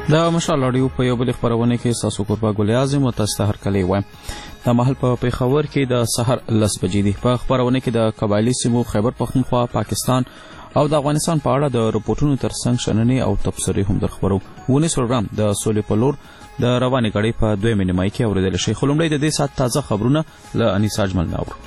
د مشال اړیو په یو بل خبرونه کې ساسو قربا ګل اعظم او تاسو هر کله وایم د محل په پیښور کې د سحر 10 بجې دی په خبرونه کې د قبایلی سیمو خیبر پختونخوا پاکستان او د افغانستان په اړه د رپورټونو ترڅنګ شننې او تبصرې هم درخبرو ونیس پروګرام د سولې په لور د رواني غړي په 2 نیمه کې اوریدل شي خلومړی د دې سات تازه خبرونه له انیسا اجمل ناور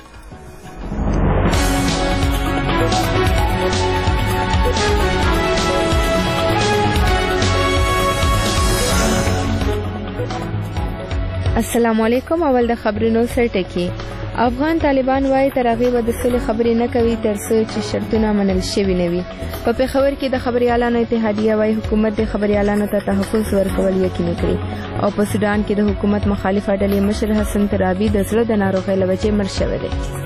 السلام علیکم. اول د خبرونو سرټکی. افغان طالبان وايي تر هغه به د صلح خبرې نه کوي تر څو چې شرطونه منل شوي نه وي. په پیښور کې د خبريالانو اتحادیه وايي حکومت د خبريالانو ته تحفظ ورکول یقیني کړي او په سودان کې د حکومت مخالفه ډلې مشر حسن ترابي د زړه د ناروغۍ له وجې مړ شوی دی.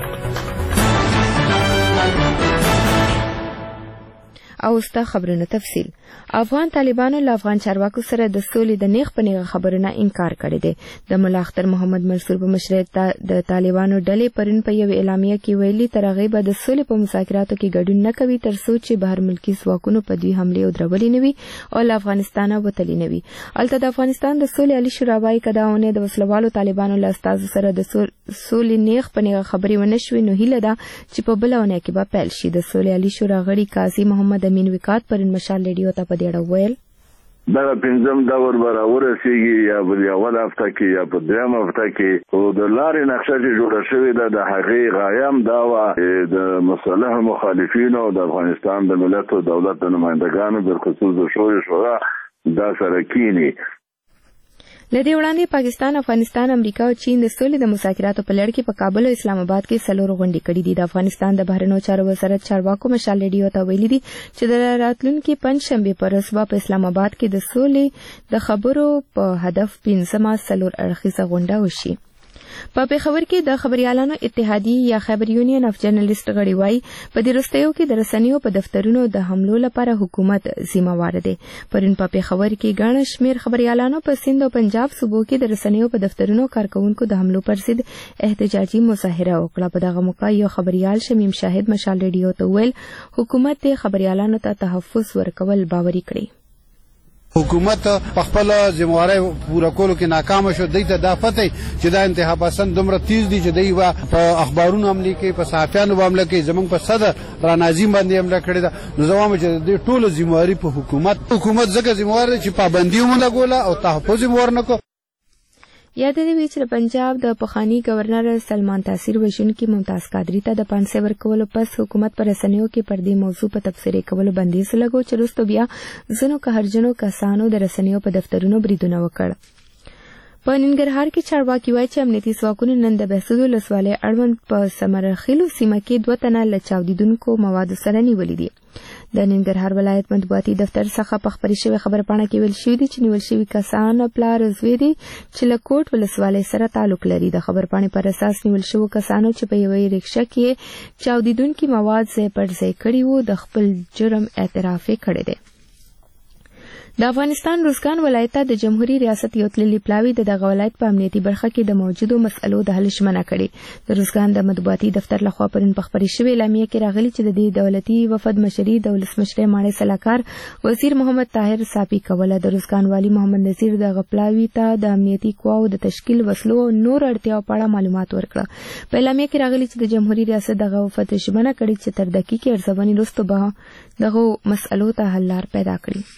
او ستا خبرونه تفصیل. افغان طالبانو له افغان چارواکو سره د سولې د نیغ په نیغه خبرونه انکار کړی دی. د ملا اختر محمد منصور په مشرۍ د طالبانو ډلې پرون په یو اعلامیه کې ویلي تر هغه به د سولې په مذاکراتو کې ګډون نه کوي تر څو چې بهر ملکي ځواکونو په دوی حملې او درولې نه وي او له افغانستانه وتلي نه وي. البته د افغانستان د سولې علي شورا وايي که داونه د وسلوالو طالبانو له استازو سره د سولې نیغ په نیغه خبرې ونه شوي نو هیله ده چې په بله اونۍ کې به پیل شي. د سولې علي شورا غړي قاضي محمد امین وکات پرون مشال ریډیو ته په دې اړه ویل دا پنځم دور به راورسېږي یا په اول هفته کې یا په درېیم هفته کې او د لارې نقشه چې جوړه شوې ده د هغې غایه هم دا وه د مصالحو مخالفینو او د افغانستان د ملت او دولت د نمایندګانو بالخصوص د شورا دا سره کینی. لدې وړاندې پاکستان، افغانستان، امریکا او چین د سولې د مذاکراتو په لړ کې په کابل او اسلام آباد کې څلور غونډې کړې دي. د افغانستان د بهرنیو چارو وزارت چارواکو مشال ریډیو ته ویلي دي چې د راتلونکي پنځشنبې په ورځ به په اسلام آباد کې د سولې د خبرو په هدف 15مه څلور اړخیزه غونډه وشي. په پیښور کې د خبريالانو اتحادیه یا خیبر یونین اف جرنالست غړي وايي په دې وروستیو کې د رسنیو په دفترونو د حملو لپاره حکومت ذمہوار دی. پرون په پیښور کې ګڼ شمېر خبريالانو په سند او پنجاب صوبو کې د رسنیو په دفترونو کارکونکو د حملو پر ضد احتجاجي مظاهره وکړه. په دغه موقع یو خبريال شمیم شاهد مشال ریډیو ته ویل حکومت د خبريالانو ته تحفظ ورکول باوري کړی. حکومت په خپل ذمہواری پوره کولو کې ناکام شو. دوی ته دا پته چې دا انتها پسند دومره تیز دي چې دوی په اخبارونو حمله کوي، په صحافیانو حمله کوي، زمونږ په صدر رانازیم باندې حمله کړې ده. نو زموږ چې دوی ټول ذمہواری په حکومت ځکه ذمہوار چې پابندي مونږ ګوله او تحفظ ورنکو. یاد دی چې پنجاب د پخوانی گورنر سلمان تاثیر وژونکي ممتاز قادری ته د پانسه ورکولو پس حکومت پر رسنیو کې پر دې موضوع په تبصرې کولو بندیز لګو چې وروسته بیا ځینو قهرجنو کسانو د رسنیو په دفترونو بریدونه وکړ. په ننګرهار کې چارواکي وایي چې امنیتي ځواکونو نن د بهسود ولسوالۍ اړوند په سمرخیلو سیمه کې 2 تنه له چاودیدونکو موادو سره نیولي دي. د ننګرهار ولایت مطبوعاتي دفتر څخه په خبري شوی خبرپاڼه کې ویل شوی دی چې نیول شوي کسان پلار زوی دي چې له کوټ ولسوالۍ سره تعلق لري. د خبرپاڼې پر اساس نیول شوو کسانو چې په یوې رکشه کې چاودیدونکي مواد ځای پر ځای کړي وو د خپل جرم اعتراف کړی دی. د افغانستان روزګان ولایت د جمهوریت ریاست یو تللی پلاوی دغه ولایت په امنیتي برخه کې د موجودو مسئلو د حل ژمنه کړې. د روزګان د مطبوعاتي دفتر لخوا پرون په خبري شوې اعلامیه کې راغلي چې د دې دولتي وفد مشري د ولسمشر ماڼۍ سلاکار وزیر محمد طاهر صافي کوله. د روزګان والی محمد نذیر د غپلاوی ته د امنیتي قواو د تشکیل وسلو نور اړتیاو په اړه معلومات ورکړه. په اعلامیه کې راغلي چې د جمهوریت ریاست دغه وفد ژمنه کړې چې تر دقیقې ارزونې وروسته به دغه مسئلو ته حل لار پیدا کړي.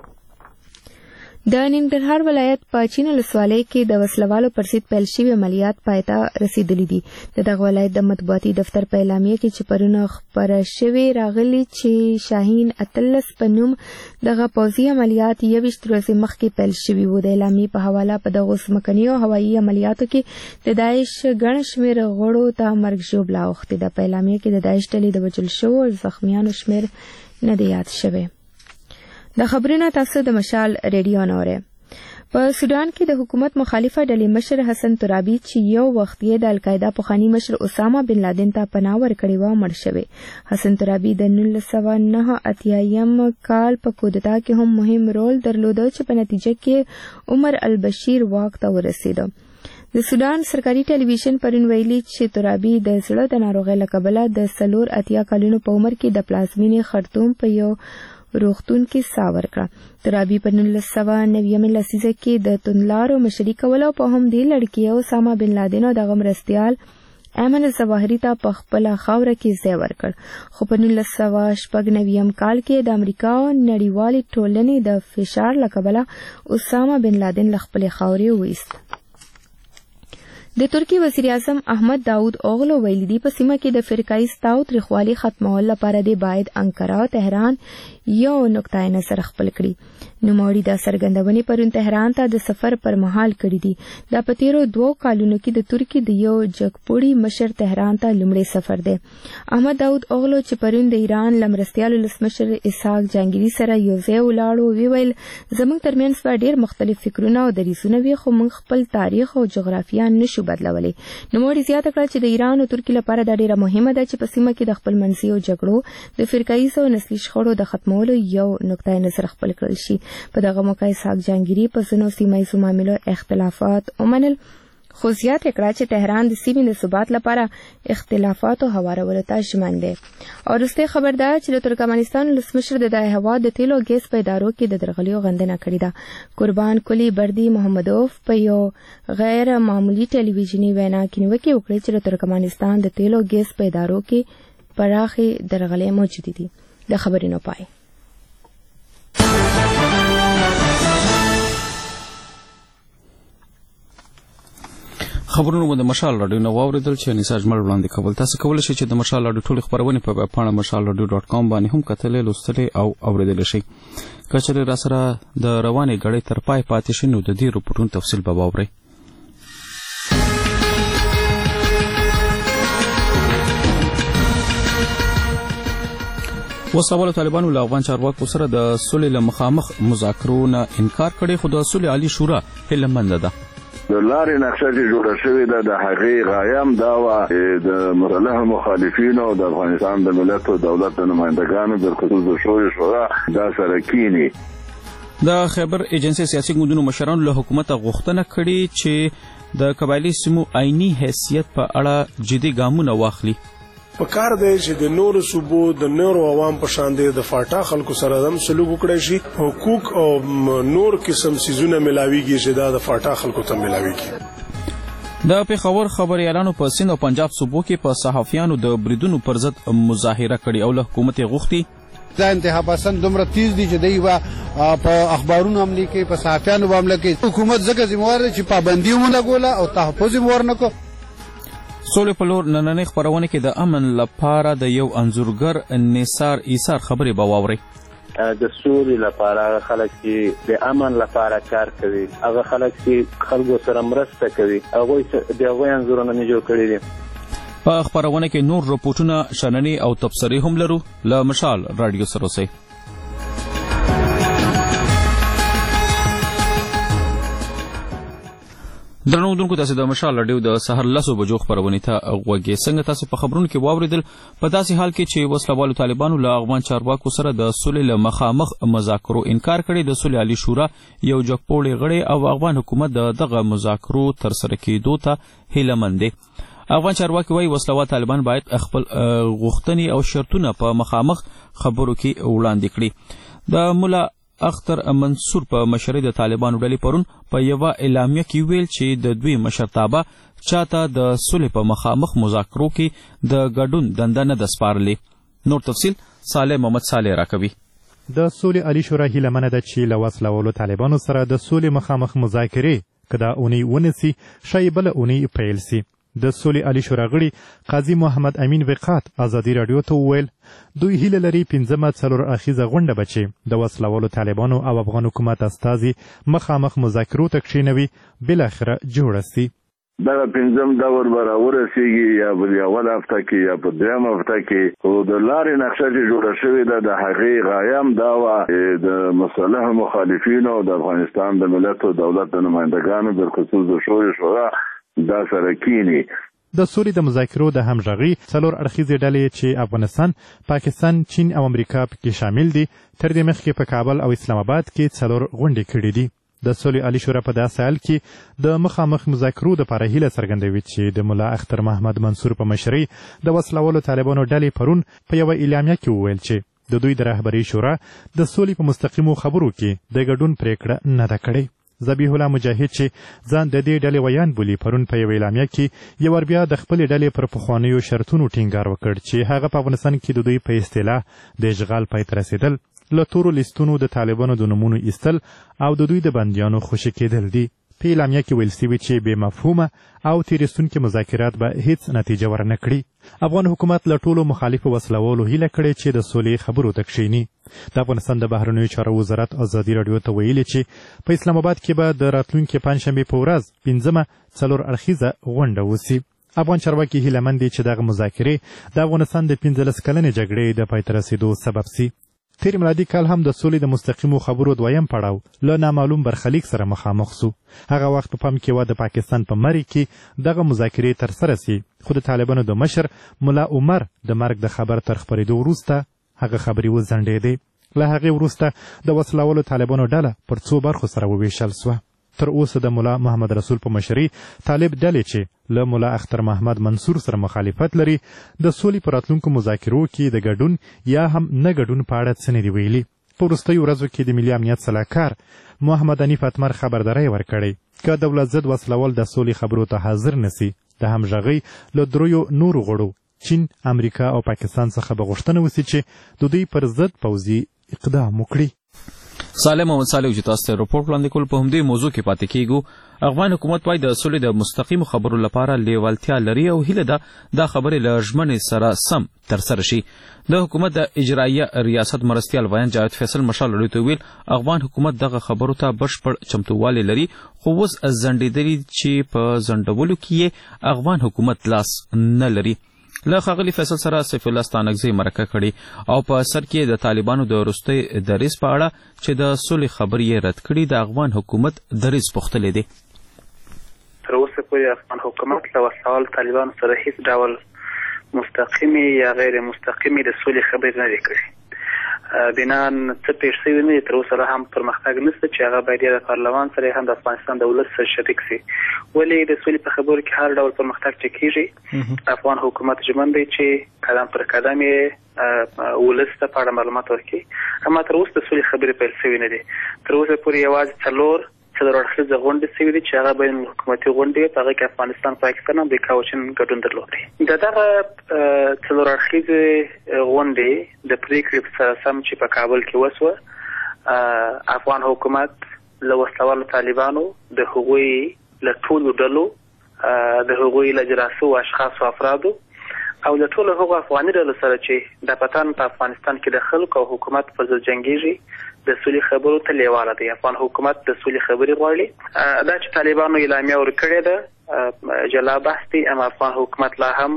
د ننګرهار ولایت په چین ولسوالۍ کې د وسلوالو پر ضد پیل شوي عملیات پای ته رسیدلي دي. د دغه ولایت د مطبوعاتي دفتر په اعلامیه کې چې پرون خبره شوې راغلي چې شاهین اتلس په نوم دغه پوځي عملیات 21 ورځې مخکې پیل شوي وو. د اعلامیې په حواله په دغو ځمکنیو هوایي عملیاتو کې د داعش ګڼ شمېر غړو ته مرګ ژوبله اوښتې ده. په اعلامیه کې د داعش ډلې د وژل شوو او زخمیانو شمېر نه دی یاد شوی. د خبرونو تاسو د مشال ریډیو نوره. په سودان کې د حکومت مخالفه ډلې مشر حسن ترابي چې یو وخت یې د القاعده پخوانی مشر اسامه بن لادن ته پناه ورکړې و مړ شوی. حسن ترابي د 1989 کال په کودتا کې هم مهم رول درلوده چې په نتیجه کې عمر البشیر واک ته ورسېد. د سودان سرکاري ټلویزیون پرون ویلي چې ترابي د زړه د ناروغۍ له کبله د 84 کلونو په عمر کې د پلازمینې خرطوم په یو روغتون کې ساه ورکړه. ترابي په 1990 لسیزه کې د توندلارو مشري کول او په هم دې لړکې اسامه بن لادن او دغه مرستیال ایمن الظواهري ته په خپله خاوره کې ځای ورکړ. خو په 1996 کال کې د امریکا او نړیوالې ټولنې د فشار له کبله اسامه بن لادن له خپلې خاورې وایست. د ترکی وزیر اعظم احمد داود اوغلو ویلي دي په سیمه کې د فرقایي تاو تریخوالي ختمول لپاره د باید انقره او تهران یو نقطه نظر خپل کړي. نوموړي دا څرګندونې پرون تهران ته د سفر پر مهال کړي دي. دا په تیرو 2 کالونو کې د ترکی د یو جګپوړي مشر تهران ته لومړی سفر دی. احمد داود اوغلو چې پرون د ایران لمرستیال ولسمشر اسحاق جهانګیري سره یو ځای ولاړو ویل زموږ ترمنځ په ډېر مختلف فکرونه او دریځونه وي خو موږ خپل تاریخ او جغرافیه نشو بدلولی. نوموړي زیاته کړه چې د ایران او ترکی لپاره دا ډېره مهمه ده چې په سیمه کې د خپل منځي جګړو د فرقایي او نسلي شخړو د ختمولو یو نقطه نظر خپل کړل شي. په دغه موقع اسحاق جهانګیري په ځینو سیمه ییزو معاملو اختلافات ومنل خو زیاته کړه چې تهران د سیمې د ثبات لپاره اختلافاتو هوارولو ته ژمن دی. او وروستۍ خبر ده چې د ترکمنستان ولسمشر د دغه هېواد د تیلو ګیس په ادارو کې د درغلیو غندنه کړې ده. قربان کلی بردي محمدوف په یو غیر معمولی ټلویزیوني وینا کې نیوکې وکړې چې د ترکمنستان د تیلو ګیس په ادارو کې پراخې درغلۍ موجودې دي. د خبرونو پای. خبرونه د مشال راډیو نو واوریدل چې نساج مل وړاندې کول. تاسو کولای شئ چې د مشال راډیو ټول خبرونه په ویب پاڼه mashalradio.com باندې هم کتلې لوستلې او اوریدل شئ. کچره را سره د روانې غړې تر پای پاتې شئ نو د دې رپورټونو تفصیل به واورئ. وسله طالبانو له افغان چارواکو سره د صلح له مخامخ مذاکرو نه انکار کړي خو د صلح عالی شورا هیله مند ده. د لارې نقشه چې جوړه شوې ده د هغې غایم دا وه د مسلح مخالفینو او د افغانستان د ملت او دولت د نمایندګانو بالخصوص د شورای شورا دا سره کینی. د خیبر ایجنسی سیاسي ګوندونو مشرانو له حکومت غوښتنه کړې چې د قبایلي سیمو عیني حیثیت په اړه جدي ګامونه واخلي. پکار دی چې د نورو صوبو د نورو عوام په شان د فاټا خلکو سره هم سلوک وکړي شي. حقوق او نور قسم سيزونه ملاويږي چې دا د فاټا خلکو ته ملاويږي. د پیښور خبريالانو په سند او پنجاب صوبو کې په صحافیانو د بریدونو پر ضد مظاهره کړې او له حکومت غوښتي دا انتها پسند دومره تیز دي چې دوی په اخبارونو عملي کوي په صحافیانو عمله کوي. حکومت ځکه ذمہوار دی چې پابندي ونګوله او تحفظ ورنکو. سولې په لور نننۍ خبرونه کې د امن لپاره د یو انځورګر نثار ایثار خبرې به واورئ. د سولې لپاره خلک چې د امن لپاره کار کوي هغه خلک چې خلکو سره مرسته کوي هغوی د هغوی انځورونه مې جوړ کړي دي. په خبرونه کې نور رپورټونه شننې او تبصرې هم لرو. له مشال راډیو سره اوسئ. درنو دونکو تاسو د مشال راډیو د سحر 10 بجو خبرونه ته غوږی څنګه تاسو په خبرونو کې واوریدل په داسې حال کې چې وسلوالو طالبانو له افغان چارواکو سره د صلح له مخامخ مذاکرو انکار کړي. د صلح عالی شورا یو جګپوړی غړی او افغان حکومت دغه مذاکرو تر سره کېدو ته هیله مند دي. افغان چارواکي وايي وسلوال طالبان باید خپل غوښتنې او شرطونه په مخامخ خبرو کې وړاندې کړي. د مولا اختر منصور په مشرۍ د طالبانو ډلې پرون په یوه اعلامیه کې ویل چې د دوی مشرتابه چاته د صلح په مخامخ مذاکرو کې د ګډون دنده نه ده سپارلې. نور تفصیل صالح محمد صالح راکوي. د صلح عالی شورا هیله منه ده چې له وسلوالو طالبانو سره د صلح مخامخ مذاکرې که دا اونۍ ونسي ښایي بله اونۍ پیل سي. د صلح عالی شورا غړي قاضي محمد امین وقات ازادي راډیو ته وویل دوی هیله لري 15 څلور اخیزه غونډه به چې د وسلوالو طالبانو او افغان حکومت استازي مخامخ مذاکرو ته کښېنوي بالاخره جوړه سي. دا 15 دور به راورسېږي یا په اول هفته کې یا په دویم هفته کې. او د لارې نقشه چې جوړه شوې ده د هغې غایم دا وه د مسلح مخالفینو او د افغانستان د ملت او دولت د نمایندګانو بالخصوص د شورای شورا دا سره کینی. د سولې د مذاکرو د همغږۍ څلور اړخیزې ډلې چې افغانستان، پاکستان، چین او امریکا پکې شامل دي تر دې مخکې په کابل او اسلام آباد کې څلور غونډې کړې دي. د صلح عالی شورا په داسې حال کې د مخامخ مذاکرو دپاره هیله څرګندوي چې د ملا اختر محمد منصور په مشرۍ د وسلوالو طالبانو ډلې پرون په یوه اعلامیه کې وویل چې د دوی د رهبرۍ شورا د سولې په مستقیمو خبرو کې د ګډون پریکړه نه ده کړې. ذبیح الله مجاهد چې ځان د دې ډلې ویان بولي پرون په یوه اعلامیه کې یو ور بیا د خپلې ډلې پر پخوانیو شرطونو ټینګار وکړ چې هغه په افغانستان کې د دوی په اصطلاح د اشغال پای ته رسېدل، له تورو لیستونو د طالبانو د نومونو ایستل او د دوی د بندیانو خوشي کېدل دي. په اعلامیه کې ویل سوي چې بې مفهومه او تېرېستونکي مذاکرات به هیڅ نتیجه ورنه کړي. افغان حکومت له ټولو مخالفو وسلوالو هیله کړې چې د سولې خبرو ته کښېني. د افغانستان د بهرنیو چارو وزارت ازادي راډیو ته ویلي چې په اسلام آباد کې به د راتلونکي پنجشنبې په ورځ 5مه 4 اړخیزه غونډه وسي. افغان چارواکي هیله مند دي چې دغه مذاکرې د افغانستان د 15 کلنې جګړې د پای ته رسېدو سبب سي. تیر میلادي کال هم د سولې د مستقیمو خبرو دویم پړاو له نامعلوم برخلیک سره مخامخ سو. هغه وخت په پام کې و د پاکستان په مرۍ کې دغه مذاکرې ترسره سي، خو د طالبانو د مشر ملا عمر د مرګ د خبر تر خپرېدو وروسته هغه خبرې وځنډېدې. له هغې وروسته د وسلوالو طالبانو ډله پر څو برخو سره وویشل سوه. تر اوسه د ملا محمد رسول په مشرۍ طالب ډلې چې له ملا اختر محمد منصور سره مخالفت لري د سولې په راتلونکو مذاکرو کې د ګډون یا هم نه ګډون په اړه څه نه دي ویلي. په وروستیو ورځو کې د ملي امنیت سلاکار محمد حنیف اتمر خبرداری ورکړی که دولت ضد وسلوال د سولې خبرو ته حاضر نسی د همغږۍ له دریو نورو غړو چین، امریکا او پاکستان څخه به غوښتنه وسي چې د دوی پر ضد پوځي اقدام وکړي. سالم محمد صالح چې تاسو ته راپور وړاندې کول په همدې موضوع کې پاتې کیږو. افغان حکومت وايي د سولې د مستقیمو خبرو لپاره لیوالتیا لري او هیله ده دا خبرې له ژمنې سره سم ترسره شي. د حکومت د اجرایه ریاست مرستیال ویان جاوید فیصل مشال لري ته ویل افغان حکومت دغه خبرو ته بشپړ چمتووالی لري، خو اوس ځنډېدلي چې په ځنډولو کې افغان حکومت لاس نه لري. له ښاغلي فیصل سره سیف الله ستانکزی مرکه کړې او په سر کې د طالبانو د وروستي دریځ په اړه چې د سولې خبرې یې رد کړي د افغان حکومت دریځ پوښتلی دی. تر اوسه پورې افغان حکومت له وسلوال طالبانو سره هیڅ ډول مستقیمې یا غیر مستقیمې د سولې خبرې نه دي کړې. بنان څه پېښ شوي نه دي، تر اوسه لا هم پرمختګ نشته چې هغه باید د پارلمان سره هم د افغانستان د ولس سره شریک سي. ولې د سولې په خبرو کې هر ډول پرمختګ چې کېږي افغان حکومت ژمن دی چې قدم پر قدم یې ولس ته په اړه معلومات ورکړي. اما تر اوسه د سولې خبرې پیل شوي نه دي. تر اوسه پورې یوازې څلور اړخیزه غونډې شوي دي چې هغه بین حکومتي غونډې په هغه کې افغانستان، پاکستان او امریکا او چین ګډون درلودی. د دغه څلور اړخیزې غونډې د پریکړې سره سم چې په کابل کې وسوه افغان حکومت له وسلوالو طالبانو د هغوی له ټولو ډلو د هغوی له جراسو اشخاصو افرادو او له ټولو هغو افغاني ډلو سره چې د پتن په افغانستان کې د خلکو او حکومت پر ضد جنګیږي د سولې خبرو ته لیواله دی. افغان حکومت د سولې خبرې غواړي. دا چې طالبانو اعلامیه ورکړې ده جلا بحث دی، اما افغان حکومت لا هم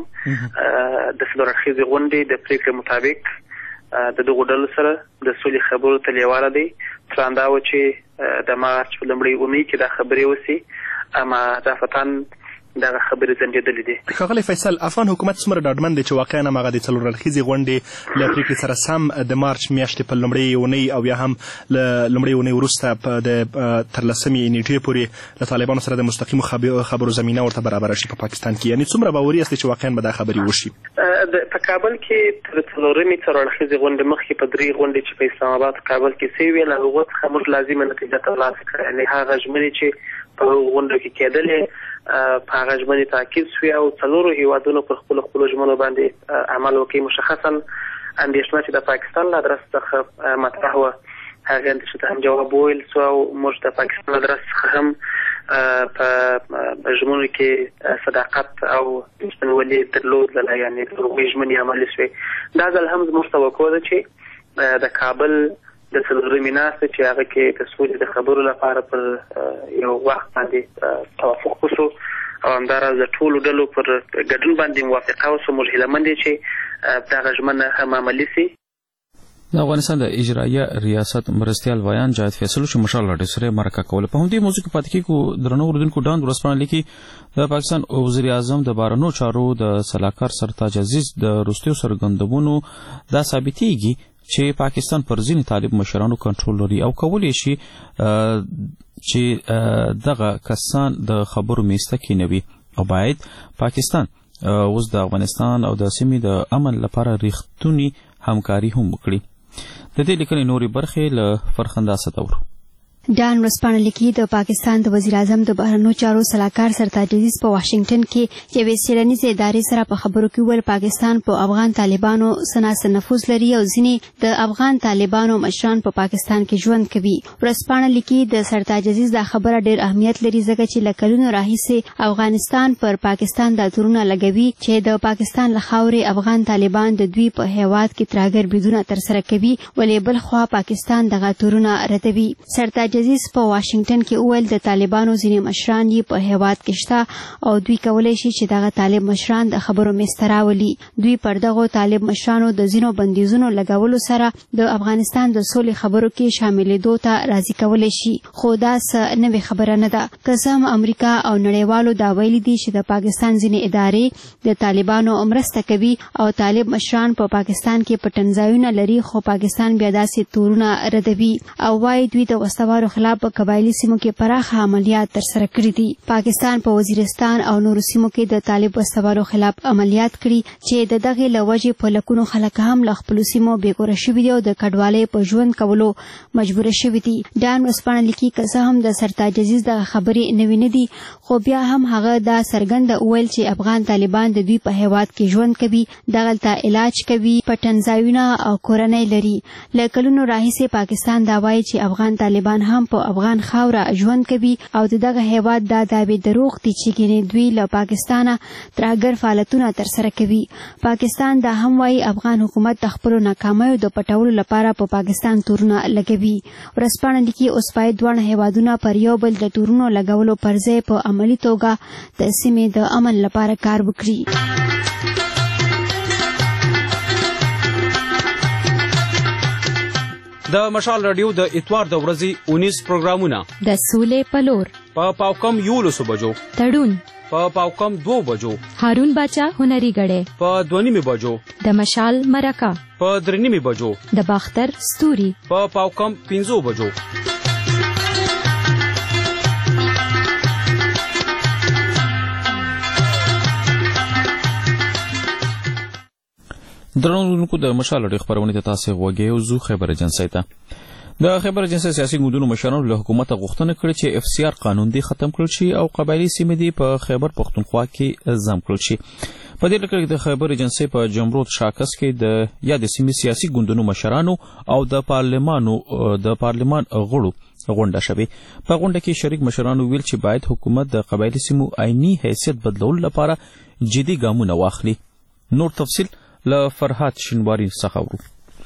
د څلور اړخیزې غونډې د پریکړې مطابق د دغو ډلو سره د سولې خبرو ته لیواله دی. پلان دا و چې د مارچ په لومړۍ اونۍ کې دا خبرې وسي، اما دا فتن دغه خبرې ځنډېدلې دي. ښاغلی فیصل، افغان حکومت څومره ډاډمن دی چې واقعا هغه د څلور اړخیزې غونډې له پریکړې سره سم د مارچ میاشتې په لومړۍ اونۍ او یا هم له لومړۍ اونۍ وروسته د 13 نیټې پورې له طالبانو سره د مستقیمو خبرو زمینه ورته برابره شي په پاکستان کې؟ یعنې څومره باوري یاستئ چې واقعا به دا خبرې وشي؟ په کابل کې تر څلورمې څلور اړخیزې غونډې مخکې په 3 غونډې چې په اسلام آباد کابل کې شوې وې له هغو څخه موږ لازمه نتیجه ترلاسه کړه. یعنې هغه ژمنې چې په هغو غونډو کې کېدلې په هغه ژمنې تاکید شوې او څلورو هېوادونو پر خپلو ژمنو باندې عمل وکړي. مشخصا اندېښنه چې د پاکستان له ادرس څخه مطرح وه هغې اندېښنې ته هم جواب وویل سو او موږ د پاکستان له ادرس څخه هم په ژمنو کې صداقت او رښتینولي درلودله، یعنې د هغوی ژمنې عملي شوې. دا ځل هم زموږ توقع ده چې د کابل د څلورمې ناستې چې هغه کې د سولې د خبرو لپاره پر یو وخت باندې توافق وشو او همداراز د ټولو ډلو پر ګډون باندې موافقه وشو. موږ هیلهمند یو چې دغه ژمنه هم عملي سي. د افغانستان د اجرایه ریاست مرستیال ویان جاوید فیصل چې مشال راډیو سره مرکه کوله. په همدې موضوع کې پاتې کېږو. درنو اردوونکو ډاند ورځپاڼه لیکي د پاکستان وزیر اعظم د بهرنیو چارو د سلاکار سرتاج عزیز د وروستیو څرګندونو دا ثابتېږي چې پاکستان پر ځینې طالب مشرانو کنټرول لري او کولی شي چې دغه کسان د خبرو میسته کېنوي او باید پاکستان اوس د افغانستان او د سیمې د امن لپاره ریښتونی همکاري هم وکړي. د دې لیکنې نورې برخې له فرخنده ستورو. ډان ورځپاڼه لیکي د پاکستان د وزیر اعظم د بهرنیو چارو سلاکار سرتاج عزیز په واشنگټن کې یوې څېړنیزې ادارې سره په خبرو کې وویل پاکستان په افغان طالبانو څه نفوذ لري او ځینې د افغان طالبانو مشران په پاکستان کې ژوند کوي. ورځپاڼه لیکي د سرتاج عزیز دا خبره ډېر اهمیت لري ځکه چې له کلونو راهیسې افغانستان پر پاکستان دا تورونه لګوي چې د پاکستان له خاورې افغان طالبان د دوی په هیواد کې ترهګر بریدونه ترسره کوي ولې بل خوا پاکستان دغه تورونه ردوي. سرتاج عزیز په واشنگټن کې وویل د طالبانو ځینې مشران یې په هیواد کې شته او دوی کولی شي چې دغه طالب مشران د خبرو میز ته راولي. دوی پر دغو طالب مشرانو د ځینو بندیزونو لګولو سره د افغانستان د سولې خبرو کې شاملېدو ته راضي کولی شي خو دا څه نوې خبره نه ده. که څه هم امریکا او نړیوالو دا ویلي دي چې د پاکستان ځینې ادارې د طالبانو مرسته کوي او طالب مشران په پاکستان کې پټنځایونه لري خو پاکستان بیا داسې تورونه ردوي او وایي دوی د وسوارو خلاف په قبایلي سیمو کې پراخه عملیات ترسره کړي دي. پاکستان په وزیرستان او نورو سیمو کې د طالب وسوارو خلاف عملیات کړي چې د دغې له وجې په لکونو خلک هم له خپلو سیمو بېګوره شوي دي او د کډوالۍ په ژوند کولو مجبوره شوي دي. ډان ورځپاڼه لیکي که څه هم د سرتاج عزیز دغه خبرې نوې نه دي خو بیا هم هغه دا څرګنده وویل چې افغان طالبان د دوی په هیواد کې ژوند کوي دغلته علاج کوي پټنځایونه او کورنۍ لري. له کلونو راهیسې پاکستان دا وایي چې افغان طالبان هم په افغان خاوره ژوند کوي او د دغه هیواد دا دعوې دروغ دي چې ګینې دوی له پاکستانه ترهګر فعالیتونه ترسره کوي. پاکستان دا هم وایي افغان حکومت د خپلو ناکامیو د پټولو لپاره په پاکستان تورونه لګوي. ورځپاڼه لیکي اوس باید دواړه هیوادونه پر یو بل د تورونو لګولو پر ځای په عملي توګه د سیمې د امن لپاره کار وکړي. د مشال رادیو د اتوار د ورځې 19 پروګرامونه د سولې پلور په پاوکم 11 بجو تړون په پاوکم 2 بجو هارون باچا هنري غړې په 2:30 بجو د مشال مرکه په 3:30 بجو د باختر ستوري په پاوکم 15 بجو. درنونکو د مشال رادیو خبرونه ته تاسو غوږی او زو خبر ایجنسی ته د خبر ایجنسی سیاسي ګوندونو مشرانو له حکومت غوښتنه کړې چې اف سی آر قانون دی ختم کړل شي او قبایلی سیمې دی په خیبر پختونخوا کې ضم کړل شي. په دې لکه د خبر ایجنسی په جمرود شاکس کې د یاد سیمې سیاسي ګوندونو مشرانو او د پارلمان غړو غونډه شوه. په غونډه کې شریک مشرانو ویل چې باید حکومت د قبایلی سیمو عیني حیثیت بدلولو لپاره جدي ګامونه واخلي. نور تفصیل له فرحات شینواری څخه ورو.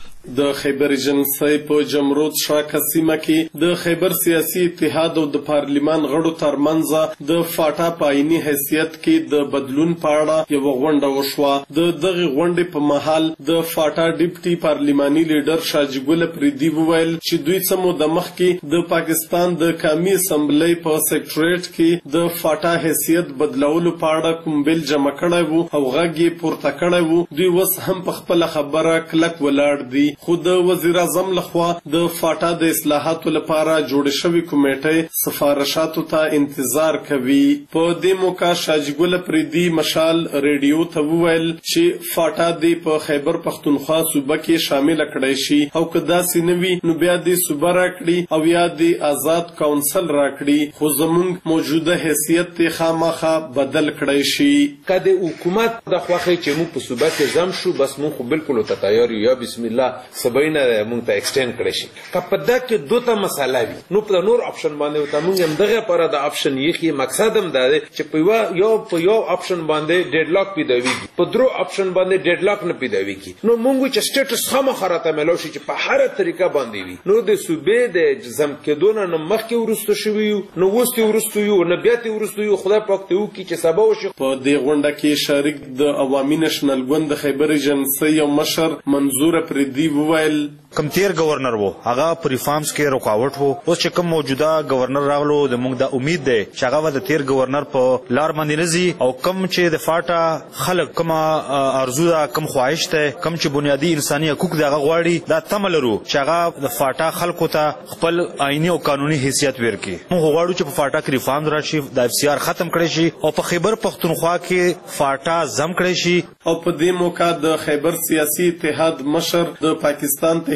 د خیبر ایجنسی په جمرود شاکه سیمه کې د خیبر سیاسي اتحاد او د پارلیمان غړو ترمنځ د فاټا په عیني حیثیت کې د بدلون په اړه یوه غونډه وشوه. د دغې غونډې په مهال د فاټا ډیپټي پارلیماني لیډر شاجګل پریدي وویل چې دوی څه موده مخکې د پاکستان د قومي اسمبلی په سیکریټریټ کې د فاټا حیثیت بدلولو په اړه کوم بیل جمع کړی وو او غږ یې پورته کړی وو. دوی اوس هم په خپله خبره کلک ولاړ دي خو د وزیر اعظم لخوا د فاټا د اصلاحاتو لپاره جوړې شوې کمیټې سفارشاتو ته انتظار کوي. په دې موقع شاجګل پریدي مشال ریډیو ته وویل چې فاټا دې په خیبر پختونخوا صوبه کې شامل کړی شي او که داسې نه وي نو بیا دې صوبه راکړي او یا دې آزاد کونسل راکړي خو زموږ موجوده حیثیت یې خامخا بدل کړی شي. که د حکومت د خوښې چې موږ په صوبه کې ضم شو بس موږ خو بالکل ته تیار یو یا بسم الله سبینه مونږ ته ایکسټند کړی شي. که په دغه کې دوته مسله وي نو په نور آپشن باندې وته مونږ هم دغه لپاره د آپشن یې مقصد هم دا دی چې په یو آپشن باندې ډیډ لاک پیدا ویږي په درو آپشن باندې ډیډ لاک نه پیدا ویږي. نو مونږ چې سټیټس خامخا راته ملو شي چې په هر طریقه باندې وي نو د صوبې د ضم کېدو نه مخکې ورسته شوي یو نو اوس ته ورسته یو نه بیا ته ورسته یو خدای پاک ته وکړي چې سبا وشي. په دې غونډه کې شریک د عوامي نېشنل ګوند د خیبر ایجنسی یو مشر منظور پریدي وویل کم تیر گورنر وو هغه په ریفارمز کې رکاوټ وو. اوس چې کوم موجوده گورنر راغلو د موږ د امید دی چې هغه د تیر گورنر په لار باندې نزي او کم چې د فاټا خلک کوم ارزو ده کوم خواهش ده کوم چې بنیادی انساني حقوق دغه غواړي دا تمل ورو چې هغه د فاټا خلکو ته خپل آئینی او قانوني حیثیت ورکړي. موږ غواړو چې په فاټا کې ریفارم راشي د اف سی آر ختم کړي شي او په خیبر پختونخوا کې فاټا ضم کړي شي. او په دې موقع د خیبر سیاسي اتحاد مشر د پاکستان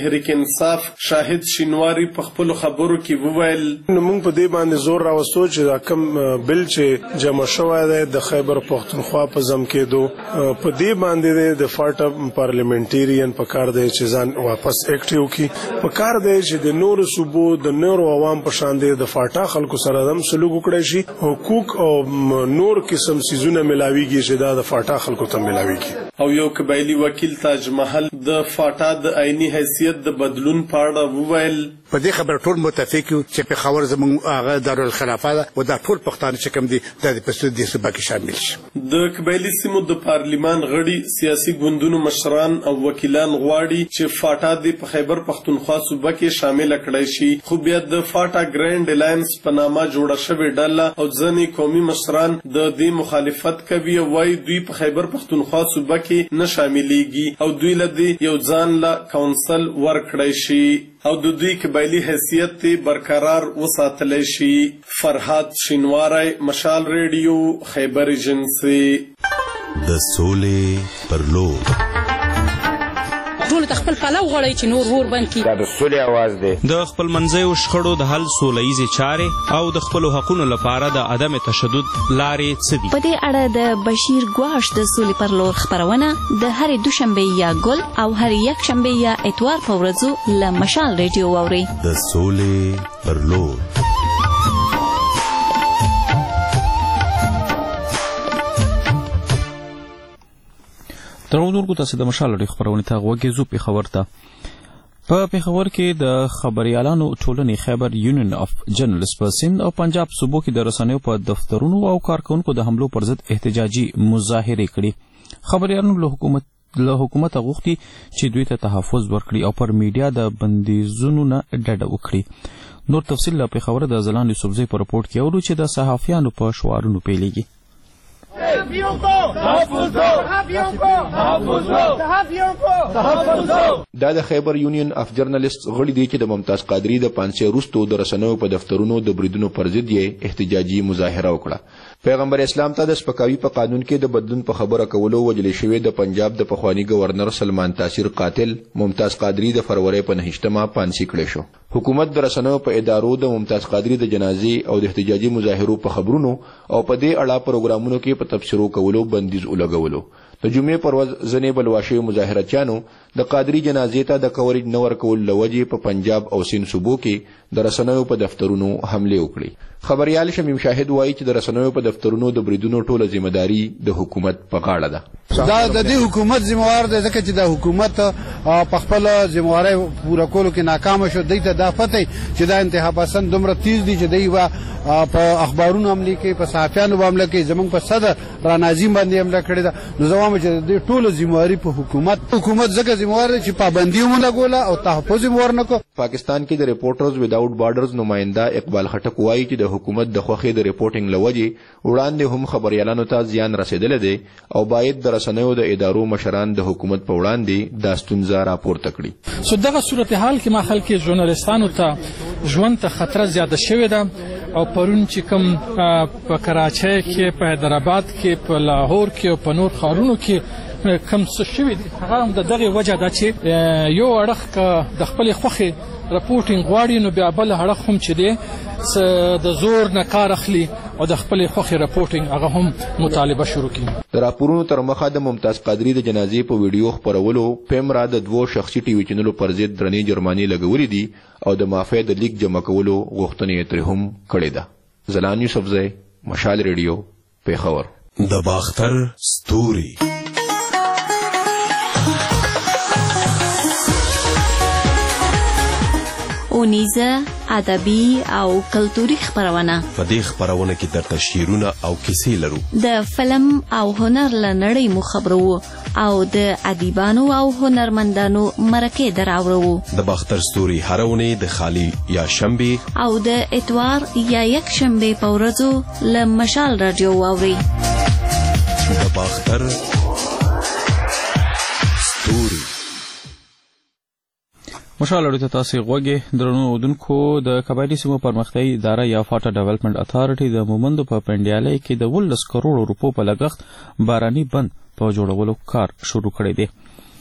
تحریک انصاف شاهد شینواری په خپل خبرو کې وویل موږ په دې باندې زور راوستو چې دا کم بل چې جمع شوی دی د خیبر پختونخوا په ضم کېدو په دې باندې د فاټا پارلیمنټیرین په کار دی چې ځان واپس اکټیو کی په کار دی چې د نور صوبو د نور عوام په شان دی د فاټا خلکو سره هم سلوک وکړي شي حقوق او نور قسم سيزونه ملاويږي چې دا د فاټا خلکو ته ملاويږي او یو قبایلی وکیل تاج محل د فاټا د عیني حیثیت د بدلون په اړه وویل په دې خبره ټول متفق یو چې په خبر زموږ هغه دارالخلافه ده او دا ټول پښتانه چې کوم دي د پښتو د صوبه کې شامل شي د قبایلی سیمو د پارلیمان غړي سیاسي ګوندونو مشران او وکیلان غواړي چې فاټا د خیبر پختونخوا صوبه کې شامل کړي شي خو بیا د فاټا ګرانډ الاینس په نامه جوړه شوې ډله او ځینې قومي مشران د دې مخالفت کوي او وايي دوی په خیبر پختونخوا صوبه کې نه شاملېږي او دوی له یو ځان له کونسل ورکړی شي او د دوی قبایلی حیثیت برقرار وساتلی شي. فرهاد شینواری، مشال ریډیو، خیبر ایجنسی. د سولې پر لور ټول خپل پلو غړی چې نور ور بند کی. دا د سولې आवाज دی. د خپل منځیو شخړو د حل سولهیزې چارې او د خپل حقوقو لپاره د عدم تشدد لارې څه دي؟ په دې اړه د بشیر ګواش د سولې پر لور خبرونه د هرې دوشنبه یا ګل او هرې یک شنبه یا اتوار په ورځو له مشال ریډیو واورئ. د سولې پر لور. درودونکو تاسو د مشال ډېر خبرونه ته غوږی زو په خبر ته په پیښور کې د خبريالانو ټولنې خیبر یونین اف جرنالست په سند او پنجاب صوبو کې د رسنیو په دفترونو او کارکونکو د حملو پر ضد احتجاجي مظاهره کړي. خبريالانو له حکومت غوښتي چې دوی ته تحفظ ورکړي او پر میډیا د بندیزونو نه ډډه وکړي. نور تفصیل له پیښور د زلان یوسفزئی په رپورټ کې اورو چې د صحافیانو په شعارونو پیلېږي. دا د خیبر یونین اف جرنالست غړي دي چې د ممتاز قادری د پانسي وروستو د رسنیو په دفترونو د بریدونو پر ضد یې احتجاجي مظاهره وکړه. پیغمبر اسلام ته د سپکاوي په قانون کې د بدلون په خبره کولو وجل شوی د پنجاب د پخوانی گورنر سلمان تاثیر قاتل ممتاز قادری د فروری په 9مه پانسي کړی شو. حکومت د رسنیو په ادارو د ممتاز قادری د جنازې او د احتجاجي مظاهرو په خبرونو او په دې اړه پروګرامونو کې په تبصرو کولو بندیز ولګولو. د جمعې پر ورځ ځینې بلواشي مظاهرچیانو د قادری جنازې ته د کوریج نه ورکول لوجې په پنجاب او سند صوبو کې د رسنیو په دفترونو حمله وکړي. خبريال شمیم شاهد وایي چې د رسنیو په دفترونو د بریدونو ټوله ذمہداري د حکومت په غاړه ده. دا د دې حکومت ذمہوار دی ځکه چې د حکومت په خپل ذمہواری پوره کولو کې ناکام شو. دوی ته دا پته چې دا انتها پسند دومره تیز دي چې دوی په اخبارونو حمله کوي، په صحافیانو حمله کوي، زمونږ په صدر را ناظم باندې حمله کړې ده. نو زه وایم چې د ټولو ذمہواری په حکومت ځکه ذمہوار دی چې پابندي ولګوله او تحفظ ور نه کو. پاکستان کې د ریپورټرز وداوټ بارډرز نماینده اقبال خټک وایي چې د حکومت د خوخې د ریپورټینګ لوجې وړاندې هم خبريالانو ته زیان رسیدلی دی او باید د رسنیو د ادارو مشران د حکومت په وړاندې دا ستونزه راپورته کړي. سو دغه صورتحال کې ما خلک ژورنالستانو ته ژوند ته خطر زیاته شوې ده او پرون چې کوم په کراچۍ کې، په حیدرآباد کې، په لاهور کې او په نور ښارونو کې کم څه شوي دي، هغه هم د دغې وجه ده چې یو اړخ که د خپلې خوښې رپورټینګ غواړي نو بیا بل اړخ هم چې دی د زور نه کار اخلي او د خپلې خوښې رپورټینګ هغه هم مطالبه شروع کړي. د راپورونو تر مخه د ممتاز قادری د جنازې په ویډیو خپرولو پیمرا د 2 شخصي ټي وي چینلو پر ضد درنې جرمانې لګولې دي او د معافی د لیک جمع کولو غوښتنه یې ترې هم کړې ده. زلان یوسفزئی، مشال ریډیو، پیښور. د باختر ستوري. اونیزه، ادبي او کلتوري خبرونه. په دې خبرونه کې درته شعرونه او کیسې لرو. د فلم او هنر له نړۍ مو خبرو او د ادیبانو او هنرمندانو مرکې دراوړو. د باختر ستوري هرونه د خالی یا شنبه او د اتوار یا یک شنبه په ورځو له مشال رادیو واوري. د باختر ستوري. مشال اړیته تاسو غوږی درنو اودونکو. د قبایلی سیمو پرمختیايي اداره یا فاټا ډیولپمنٹ اتھارټي د مومندو په پنډیالۍ کې د 12 کروڑ روپو په لګښت باراني بند په جوړولو کار شروع کړی دی.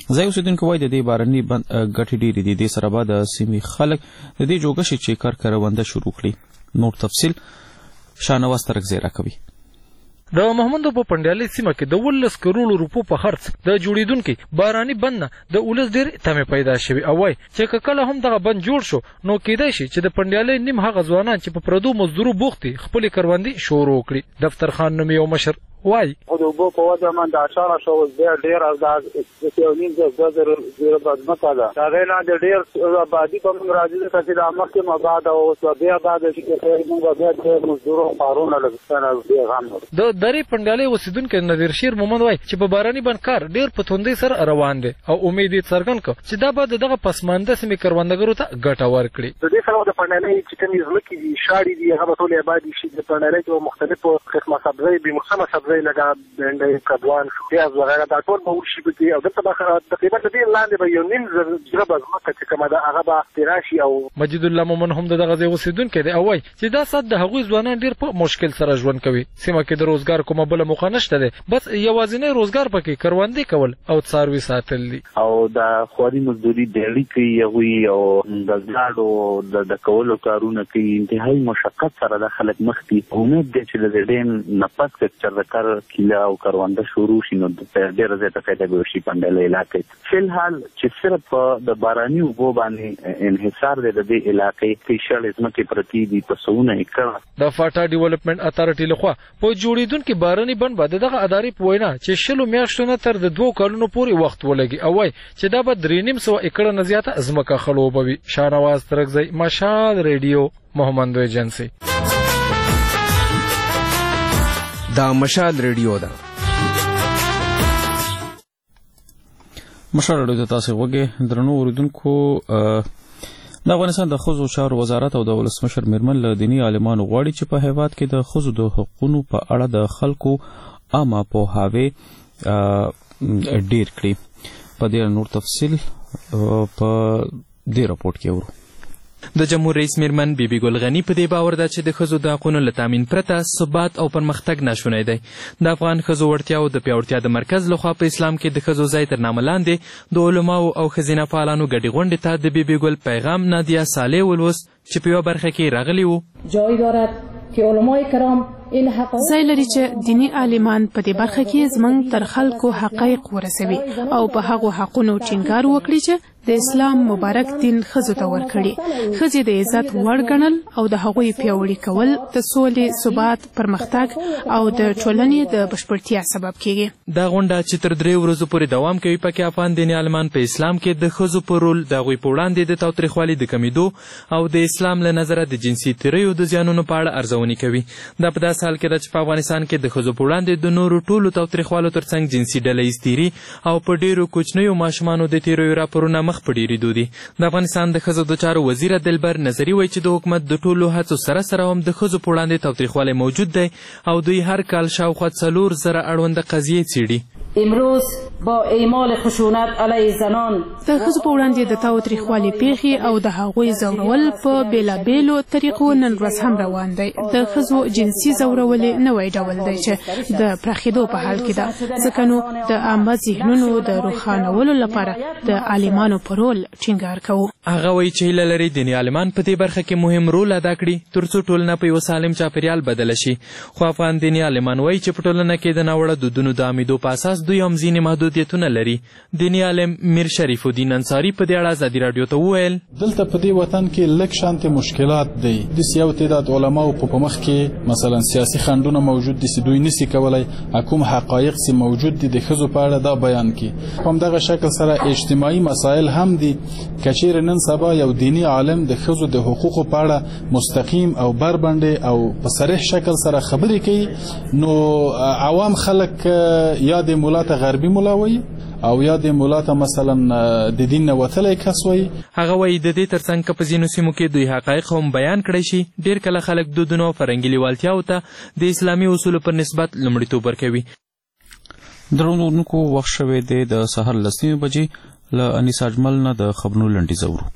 ځای اوسیدونکو وایي د دې باراني بند ګټې ډېرې دي. دې سره به د سیمې خلک د دې جوګشې چې کرونده شروع کړي. نور تفصیل شاهنواز ترکزی راکوي. د محمد په پنډیالي سیمه کې د 18 کروڑ روپو په خرڅ د جوړیدونکو باراني بند نه د ولس ډېر تمه پیدا شوی او وای چې کله هم دغه بند جوړ شو نو کېدای شي چې د پنډیالي نیم هغه ځوانان چې په پردو مزدورو بوختي خپل کروندې شروع کړي. دفتر خان نوم یو مشر وای خو د وبو په وجه من د 1800 ډېر از د یو نیم زر مکه ده دا نه د ډېر آبادی په موږ راځي چې د امکه مباد او بیا بعد چې موږ بیا د مزدورو قارونه لګستانه دی غم د درې پنډیالي اوسیدونکو نذیر شیر مومن وای چې په باراني بند کار ډېر په توندۍ سره روان دي او امید یې څرګند کړ چې دا به دغه پسمانده سیمې کروندګرو ته ګټه ورکړي. د دې سره د پنډیالي چې کومې ځمکې دي شاړې دي هغه ټول آبادی شي د پنډیالي په مختلفو قسمه سبزی به مختلفه سبزی لگا بنډي کډوان پیاز وغیرہ دا ټول به ورشي به او دغه تقریبا د دې لاندې به یو نیم زر ځمکه چې کومه ده هغه به تراشي. او مجید الله مومن هم دغه ځای اوسیدونکو دی او وای چې دا صد د هغوی ځوانان ډېر په مشکل سره ژوند کوي. سیمه کې د روزګار کومه بل موقع نشته ده بس یوازینی روزګار پکې کروندې کول او څاروي ساتل دي او د خواري مزدوري ډېری کوي هغوی او د ګاډو د کولو کارونه کوي. انتهایی مشقت سره د خلک مخ دي. امید دی چې د دې نفس کچر کار کله او کرونده شروع شي نو ډېر زیاته فائدہ به شي پنډیالي علاقې. فلحال چې صرف د باراني اوبو باندې انحصار دی د دې علاقې کې شړې ځمکې پرتی دي په سونه ایکړه. د فاټا ډیولپمنٹ اتارټي لخوا په جوړیدونکو باراني بند باندې دغه ادارې په وینا چې 20 میاشتو نه تر د 2 کلونو پورې وخت ولګي او وای چې دا به 3.5 ایکړه نه زیاته ځمکه خړوبوي. شاهنواز ترکزی مشال ریډیو محمد ایجنسی. دا مشال ریډیو ده. مشال ریډیو ته تاسو وګورئ. درنو اوریدونکو د افغانستان د ښځو چارو وزارت او د ولسمشر میرمن له دیني عالمانو غواړي چې په هیواد کې د ښځو د حقوقو په اړه د خلکو عامه پوهاوی ډیر کړي. په دې نور تفصیل په دې راپورټ کې ورو. د جمهور رئیس میرمن بیبي ګل غنی په دې باور ده چې د ښځو د حقونو له تامین پرته ثبات او پرمختګ ناشونی دی. د افغان ښځو وړتیاو د پیاوړتیا د مرکز لخوا په اسلام کې د ښځو ځای تر نامه لاندې د علماو او ښځینه فعالانو ګډې غونډې ته د بیبي ګل پیغام نادیه صالح ولوست چې په یوه برخه کې راغلی و. جای دارد که علمای کرام ځای لري چې دیني عالمان په دې برخه کې زموږ تر خلکو حقایق ورسوي او په هغو حقونو ټینګار وکړي چې د اسلام مبارک دین ښځو ته ورکړي. ښځې د عزت وړ ګڼل او د هغوی پیاوړي کول د سولې، ثبات، پرمختګ او د ټولنې د بشپړتیا سبب کیږي. دا غونډه چې تر 3 ورځو پورې دوام کوي پکې افغان دیني عالمان په اسلام کې د ښځو په رول د هغوی په وړاندې د تاوتریخوالي د کمیدو او د اسلام له نظره د جنسي تیریو د زیانونو په اړه ارزونې کوي. دا په داسې حال کې ده چې په افغانستان کې د ښځو په وړاندې د نورو ټولو تاوتریخوالو ترڅنګ جنسي ډلهییز تیري او په ډېرو کوچنیو ماشومانو د تیریو راپورونه مخ په ډېرېدو دي. د افغانستان د ښځو د چارو وزیر دلبر نظري وایي چې د حکومت د ټولو هڅو سره سره هم د ښځو په وړاندې تاوتریخوالی موجود دی او دوی هر کال شاوخوا 4,000 اړونده قضیې څېړي. امروز با اعمال خشونت علیه زنان د ښځو په وړاندې د تاوتریخوالي پیښې او د هغوی ځورول په بېلابېلو طریقو نن ورځ هم روان دی. د ښځو جنسي ځورول نوی ډول دی چې د پراخېدو په حال کې ده، ځکه نو د عامه ذهنونو د روښانولو لپاره د عالمانو په رول ټینګار کوو. هغه وایي چې هیله لري دیني عالمان په دې برخه کې مهم رول ادا کړي ترڅو ټولنه په یو سالم چاپیریال بدله شي. خو افغان دیني عالمان وایي چې په ټولنه کې د ناوړه دودونو د عامېدو په اساس دوی هم ځینې محدودیتونه لري. دیني عالم میر شریف الدین انصاري په دې اړه ازادي راډیو ته وویل دلته په دې وطن کې لږ شانتې مشکلات دی. داسې یو تعداد علماو په مخ کې مثلا سیاسي خنډونه موجود دي چې دوی نسي کولی کوم حقایق چې موجود دي د ښځو په اړه دا بیان کړي. په همدغه شکل سره اجتماعي مسایل هم دي. که چیرې نن سبا یو دیني عالم د ښځو د حقوقو په اړه مستقیم او بربنډې او په صریح شکل سره خبرې کوي نو عوام خلک یا د مولا ته غربي مولا وایي او یا د مولا ته مثلا د دین نه وتلی کس وایي. هغه وایي د دې ترڅنګ که په ځینو سیمو کې دوی حقایق هم بیان کړی شي ډېر کله خلک دودونو او فرهنګي لیوالتیاو ته د اسلامي اصولو پر نسبت لومړیتوب ورکوي. درنونکو وخت شوی دی د سهار 10 بجې له انیس اجمل نه د خبرونو لنډیز اورو.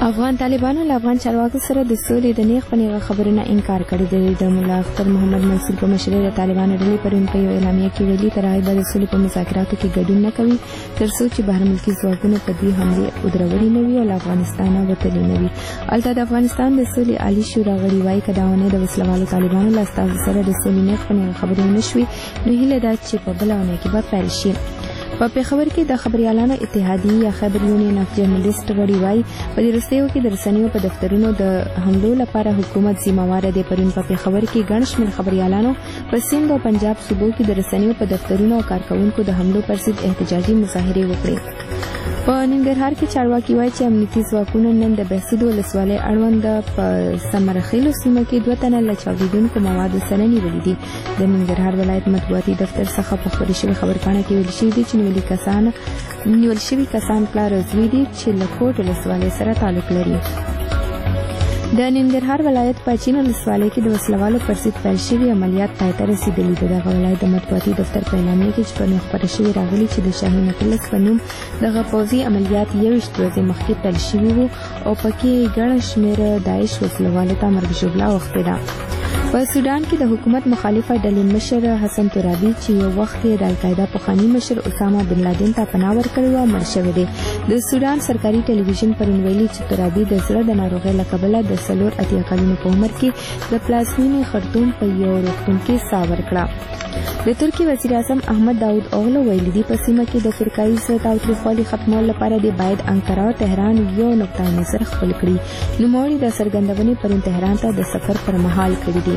افغان طالبانو له افغان چارواکو سره د سولې د نیغ په نیغه خبرونه انکار کړی دی. د ملا اختر محمد منصور په مشرۍ د طالبانو ډلې پرون په یو اعلامیه کې ویلي تر هغې به د سولې په مذاکراتو کې ګډون نه کوي تر څو چې بهر ملکي ځواکونو په دوی حملې ودرولې نه وي او له افغانستانه وتلي نه وي. هلته د افغانستان د سولې عالي شورا غړي وایي که دا اونۍ د وسلوالو طالبانو له استازو سره د سولې نیغ په نیغه خبرې ونه شوي نو هیله ده چې په بله اونۍ کې به پیل شي. په پېښور کې د خبریالانو اتحادیې یا خیبر یونین اف جرنالیسټ غړي وایي په دې وروستیو کې د رسنیو په دفترونو د حملو لپاره حکومت ذمهواره دی. پرون په پېښور کې ګڼ شمېر خبریالانو په سند او پنجاب صوبو کې د رسنیو په دفترونو او کارکوونکو د حملو پر ضد احتجاجي مظاهرې وکړې. په ننګرهار کې چارواکي وایي چې امنیتي ځواکونو نن د بهسود ولسوالۍ اړوند په سمرخیلو سیمه کې 2 تنه له چاودېدونکو موادو سره نیولي دي. د ننګرهار ولایت مطبوعاتي دفتر څخه په خپرې شوې خبرپاڼه کې ویل شوي دي چې نیول شوي کسان پلار او زوی دي چې له کوټ ولسوالۍ سره تعلق لري. د ننګرهار ولایت په چین ولسوالۍ کې د وسلوالو پر ضد پیل شوي عملیات پای ته رسېدلي دي. دغه ولایت د مطبوعاتي دفتر په اعلامیه کې چې پرون خپاره شوي راغلي چې د شاهین اټلس په نوم دغه پوځي عملیات 21 ورځې مخکې پیل شوي وو او پکې ګڼه شمېره داعش وسلوالو ته مرګ ژوبله اوښتې ده. په سودان کې د حکومت مخالفه ډلې مشر حسن ترابي چې یو وخت یې د القاعده پخواني مشر اسامه بن لادن ته پناه ورکړې وه مړ شوی دی. د سودان سرکاري ټلویزیون پرون ویلي چې ترابي د زړه د ناروغۍ له کبله د 4 کلونو په عمر کې د پلازمینې خرطوم په یو روغتون کې ساه ورکړه. د ترکیې وزیر اعظم احمد داود اوغلو ویلي دي په سیمه کې د فرقایي تاوتریخوالي ختمولو لپاره د باید انقره او تهران یو نقطه نظر خپل کړي. نوموړي د څرګندونې پرون تهران ته د سفر پر مهال کړي دي.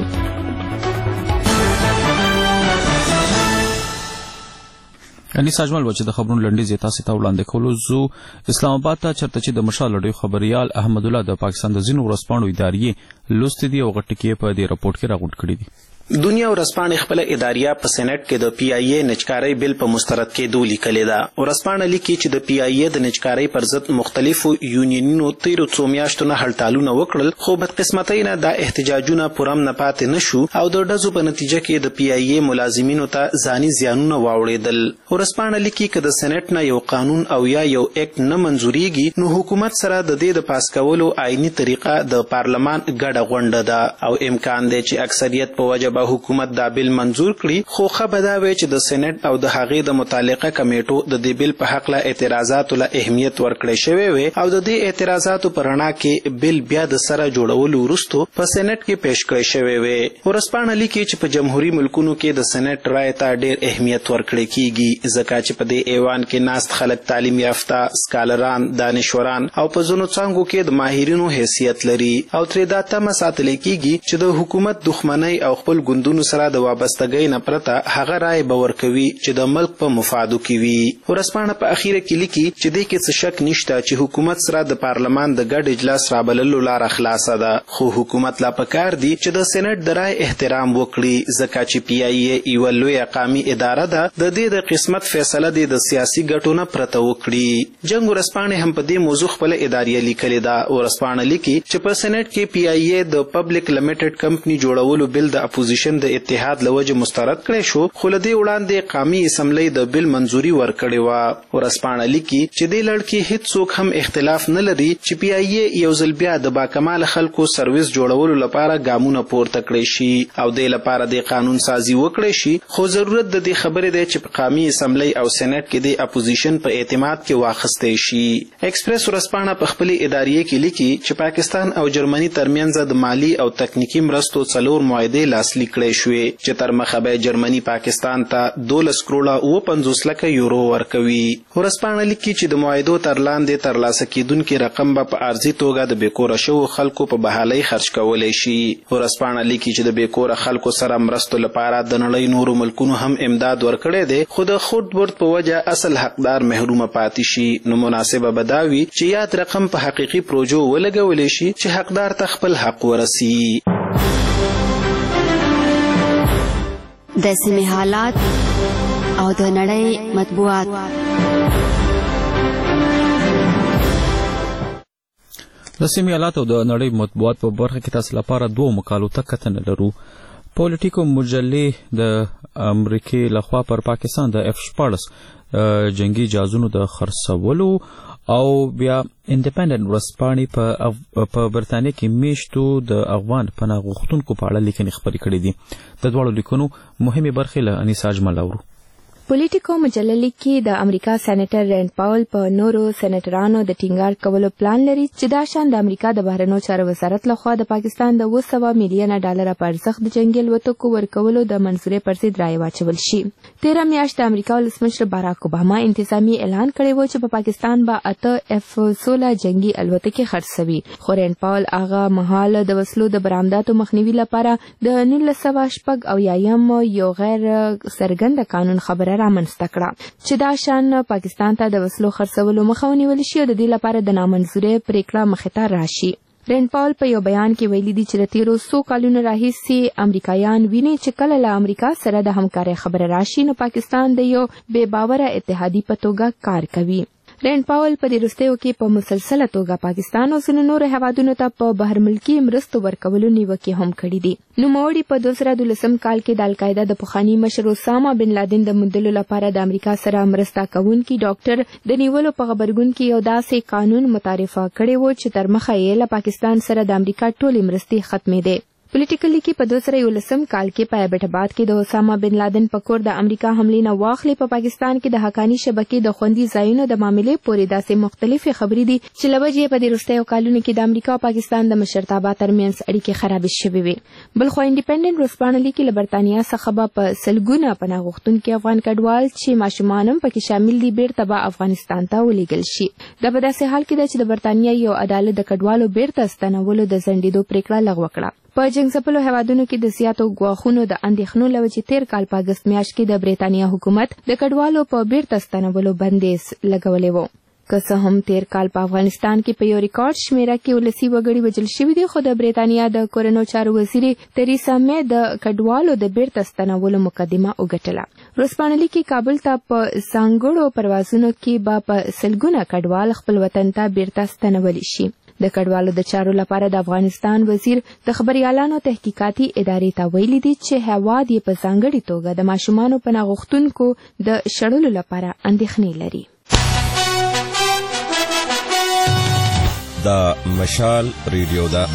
انیس اجمل و چې د خبرونو لنډیز یې تاسې ته وړاندې کولو زو اسلام آباد ته چېرته چې د مشال لړیو خبریال احمد الله د پاکستان د ځینو ورځپاڼو اداریې لوستې دي او غټ ټکي یې په دې رپورټ کې راغونډ کړي دي. دنیا ورځپاڼې خپل اداریه په سېنات کې د پی آی ای نچکارۍ بل په مسترد کېدو لیکلې ده. ورځپاڼه لیکي چې د پی آی ای د نچکارۍ پر ضد مختلفو یونینونو تیرو څو میاشتو نه هړتالونه وکړل خو بدقسمتۍ نه دا احتجاجونه پوره نه پاتې نشو او د ډزو په نتیجه کې د پی آی ای ملازمینو ته ځاني زیانونه واوړېدل. ورځپاڼه لیکي که د سېنات نه یو قانون او یا یو اکټ نه منظوریږي نو حکومت سره د دې د پاس کولو آئینی طریقه د پارلمان ګډه غونډه ده او امکان دی چې اکثریت په وجه حکومت دا بیل منظور کړي خو خبره دا وی چې د سېنات او د هغې د متعلقه کمیټو د دې بیل په حق له اعتراضاتو له اهمیت ورکړی شوی وي او د دې اعتراضاتو په رڼا کې بیل بیا د سره جوړولو وروسته په سېنات کې پیش کړی شوی وي. ورځپاڼه لیکي چې په جمهوریت ملکونو کې د سېنات رایې ته ډېر اهمیت ورکړی کیږي ځکه چې په دې ایوان کې ناست خلک تعلیم یافته سکالران دانشوران او په ځینو څانګو کې د ماهرینو حیثیت لري او ترې دا تمه ساتل کیږي چې د حکومت دښمنۍ او خپل ګوندونو سره د وابستګۍ نه پرته هغه رایې به ورکوي چې د ملک په مفادو کې وي. ورځپاڼه په اخیره کې لیکي چې دې کې څه شک نشته چې حکومت سره د پارلمان د ګډ اجلاس رابللو لاره خلاصه ده خو حکومت لا پکار دی چې د سېنات د رایې احترام وکړي ځکه چې پی آی ای یوه لویه قامي اداره ده د دې د قسمت فیصله دې د سیاسي ګټو نه پرته وکړي. جنګ ورځپاڼې هم په دې موضوع خپله اداریه لیکلې ده. ورځپاڼه لیکي چې په سېنات کې پی آی ای د پبلک لیمیټډ کمپنی جوړولو بل د اپوزیشن د اتحاد لوجه مسترد کړی شو خو له دې وړاندې قامي اسمبلی د بل منظوري ورکړې وه. ورځپاڼه لیکي چې دې لړ کې هیڅوک هم اختلاف نه لري چې پی آی ای یو ځل بیا د باکماله خلکو سرویس جوړولو لپاره ګامونه پورته کړی شي او دې لپاره د قانون سازي وکړی شي خو ضرورت د دې خبرې دی چې په قامي اسمبلی او سېنات کې د اپوزیشن په اعتماد کې واخیستی شي. ایکسپریس ورځپاڼه په خپلې اداریې کې لیکي چې پاکستان او جرمني ترمنځ د مالی او تکنیکي مرستو 4 معاهدې لاسلیک کړې شوې چې تر مخه به جرمني پاکستان ته 12 کروڑه 50 لک یورو ورکوي. ورځپاڼه لیکي چې د معاهدو تر لاندې ترلاسه کیدونکي رقم به په ارزي توګه د بیکوره شوو خلکو په بحالۍ خرج کولی شي. ورځپاڼه لیکي چې د بیکوره خلکو سره مرستو لپاره د نړۍ نورو ملکونو هم امداد ورکړی دی خو د خود برد په وجه اصل حقدار محرومه پاتې شي نو مناسبه به دا وي چې یاد رقم په حقیقي پروژو ولګولی شي چې حقدار ته خپل حق ورسي. د سیمې حالات او د نړۍ مطبوعات. د سیمې حالات او د نړۍ مطبوعات په برخه کې تاسو لپاره 2 مقالو ته کتنه لرو. پولیټیکو مجلې د امریکای لخوا پر پاکستان د F-14 جنگي جهازونو د خرڅولو او بیا انډیپندنت ورځپاڼې په برتانیې کې میشتو د افغان پناه غوښتونکو په اړه لیکنې خپرې کړې دي. د دواړو لیکنو مهمې برخې له انیسا اجمل اورو. پولیټیکو مجله لیکي د امریکا سېنیټر رینډ پاول په نورو سېنیټرانو د ټینګار کولو پلان لري چې دا شان د امریکا د بهرنیو چارو وزارت لخوا د پاکستان د 200 میلیونه ډالر په ارزښت د جنگي الوتکو ورکولو د منځوري پر ضد رایه واچول شي. 13 میاشت د امریکا ولسمشر باراک اوباما انتظامی اعلان کړی و چې په پاکستان به 8 F-16 جنگي الوتکې خرڅوي، خو رینډ پاول هغه مهال د وسلو د برآمداتو مخنیوي لپاره د 1980 یو غیر څرګند قانون خبره رامنځته کړه چې دا شان پاکستان ته د وسلو خرڅولو مخه ونیول شي او د دې لپاره د نامنظوري پریکړه مخې ته راشي. رینډ پاول په یو بیان کې ویلي دي چې د تیرو 100 کلونو راهیسې امریکایان ویني چې کله له امریکا سره د همکارۍ خبره راشي نو پاکستان د یو بې باوره اتحادي په توګه کار کوي. رینډ پاول په دې وروستیو کې په مسلسله توګه پاکستان او ځینو نورو هیوادونو ته په بهر ملکي مرستو ورکولو نیوکې هم کړې دي. نوموړي په 2012 کال کې د القاعده د پخواني مشر اسامه بن لادن د موندلو لپاره د امریکا سره مرسته کوونکي ډاکټر د نیولو په خبرګون کې یو داسې قانون متعارفه کړی و چې تر مخه یې له پاکستان سره د امریکا ټولې مرستې ختمې دي. پولیټیکلی کې په 2011 کال کې په ایبټ آباد کې د اسامه بن لادن په کور د امریکا حملې نه واخلي په پاکستان کې د حقانی شبکې د خوندي ځایونو د معاملې پورې داسې مختلفې خبرې دي چې لوجې په دې وروستیو کالونو کې د امریکا او پاکستان د مشرتابه ترمنځ اړیکې خرابې شوې وي. بلخو انډیپندنت ورځپاڼه لیکي له برتانیا څخه به په سلګونه پناه غوښتونکي افغان کډوال چې ماشومان هم پکې شامل دي بیرته به افغانستان ته ولیږل شي. دا په داسې حال کې ده چې د برتانیا یو عدالت د کډوالو بیرته ستنولو د ځنډېدو پریکړه لغوه کړه. په جنګ ځپلو هیوادونو کې د زیاتو ګواښونو د اندېښنو له وجې تیر کال په اګست میاشت کې د برتانیا حکومت د کډوالو په بیرته ستنولو بندیز لګولی و. که څه هم تیر کال په افغانستان کې په یو ریکارډ شمیره کې ولسي وګړي وژل شوي دي، خو د برتانیا د کورنیو چارو وزیرې تریسا مې د کډوالو د بیرته ستنولو مقدمه وګټله. ورځپاڼه لیکي کابل ته په ځانګړو پروازونو کې به په سلګونه کډوال خپل وطن ته بیرته ستنولی شي. د کډوالو د چارو لپاره د افغانستان وزیر د خبريالانو تحقیقاتي ادارې ته ویلي دي چې هیواد یې په ځانګړي توګه د ماشومانو پناه غوښتونکو د شړلو لپاره اندېښنې لري. دا مشال ریډیو ده.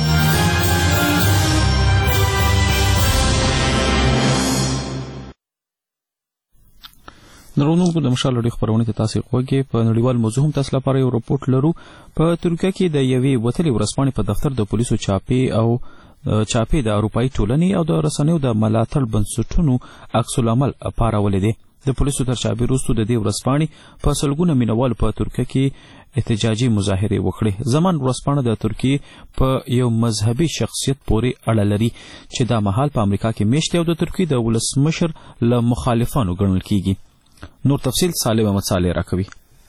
نړیوالو د مشال لړۍ خبرونه ته تاسو خوږی په نړیوال موضوع هم تاسو لپاره یو راپورټ لرو. په ترکیه کې د یوې وتلې ورځپاڼې په دفتر د پولیسو چاپې د اروپایي ټولنې او د رسنیو د ملاتړ بنسټونو عکس العمل پارولې دي. د پولیسو تر چاپې وروسته د دې ورځپاڼې په سلګونه مینوالو په ترکیه کې احتجاجي مظاهرې وکړې. زمان ورځپاڼه د ترکیې په یو مذهبي شخصیت پورې اړه لري چې دا مهال په امریکا کې میشت او د ترکیې د ولسمشر له مخالفانو ګڼل کیږي. نور تفصیل صالح احمد صالح راکوي.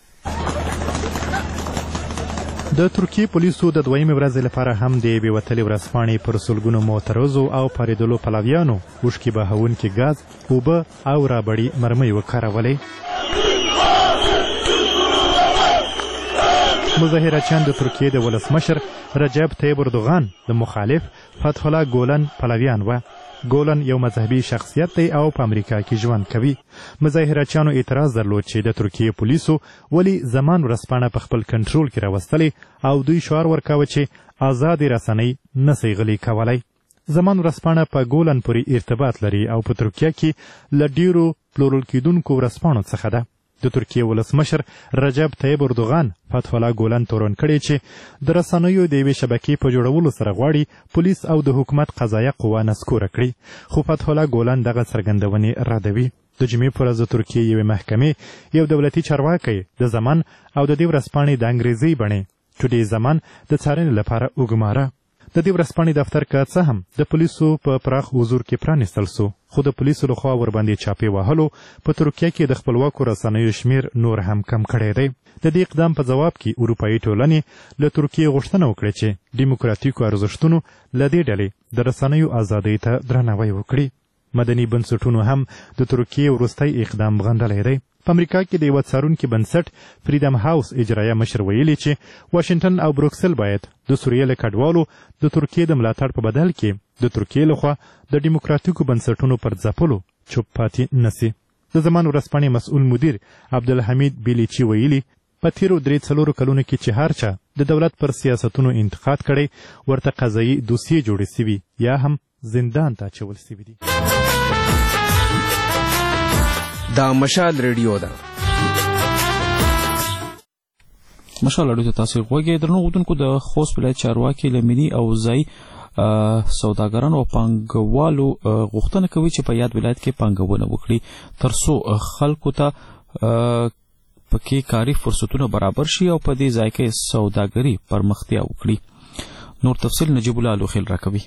د ترکیې پولیسو د دویمې ورځې لپاره هم د یوې وتلې ورځپاڼې پر سلګونو معترضو او پارېدلو پلویانو اوښکې بهونکي ګاز، اوبه او رابړې مرمۍ وکارولې. مظاهرچیان د ترکیې د ولسمشر رجب طیب اردوغان د مخالف فتح الله ګولن پلویان و. ګولن یو مذهبي شخصیت دی او په امریکا کې ژوند کوي. مظاهرچیانو اعتراض درلود چې د ترکیې پولیسو ولې زمان ورځپاڼه په خپل کنټرول کې راوستلې او دوی شعار ورکاوه چې آزادې رسنۍ نسي غلي کولی. زمان ورځپاڼه په ګولن پورې ارتباط لري او په ترکیه کې له ډیرو پلورل کیدونکو ورځپاڼو څخه ده. د ترکیې ولسمشر رجب طیب اردوغان فتح الله ګولن تورن کړی چې د رسنیو د یوې شبکې په جوړولو سره غواړي پولیس او د حکومت قضایه قوه نسکوره کړي، خو فتح الله ګولن دغه څرګندونې ردوي. د جمعې په ورځ د ترکیې یوې محکمې یو دولتي چارواکی د زمان او د دې ورځپاڼې د انګریزي بڼې ټوډې زمان د څارنې لپاره وګماره. د دې ورځپاڼې دفتر که څه هم د پولیسو په پراخ حضور کې پرانیستل سو، خو د پولیسو لخوا ورباندې چاپې وهلو په ترکیه کې د خپلواکو رسنیو شمیر نور هم کم کړی دی. د دې اقدام په جواب کې اروپایي ټولنې له ترکیې غوښتنه وکړه چې ډیموکراتیکو ارزښتونو له دې ډلې د رسنیو ازادۍ ته درناوی وکړي. مدني بنسټونو هم د ترکیې وروستی اقدام غندلی دی. په امریکا کې د یوه څارونکي بنسټ فریدم هاوس اجرایه مشر ویلي چې واشنګټن او بروکسل باید د سوریې له کډوالو د ترکیې د ملاتړ په بدل کې د ترکیې لخوا د ډیموکراتیکو بنسټونو پر ځپلو چوپ پاتې نسی. د زمان ورځپاڼې مسؤل مدیر عبدالحمید بیلیچي ویلي په تیرو 3-4 کلونو کې چې هر چا د دولت پر سیاستونو انتقاد کړي ورته قضایي دوسیې جوړې سوي یا هم زندان ته اچول سوي دي. دا مشال ریډیو ده. مشال ریډیو ته تاسو غوږی درنو غوډونکو د خوست ولایت چارواکي له ملي او ځایي سوداګرانو او پانګوالو غوښتنه کوي چې په یاد ولایت کې پانګونه وکړي ترڅو خلکو ته پکې کاري فرصتونه برابر شي او په دې ځای کې سوداګري پرمختیا وکړي. نور تفصیل نجیب الله لوخیل راکوي.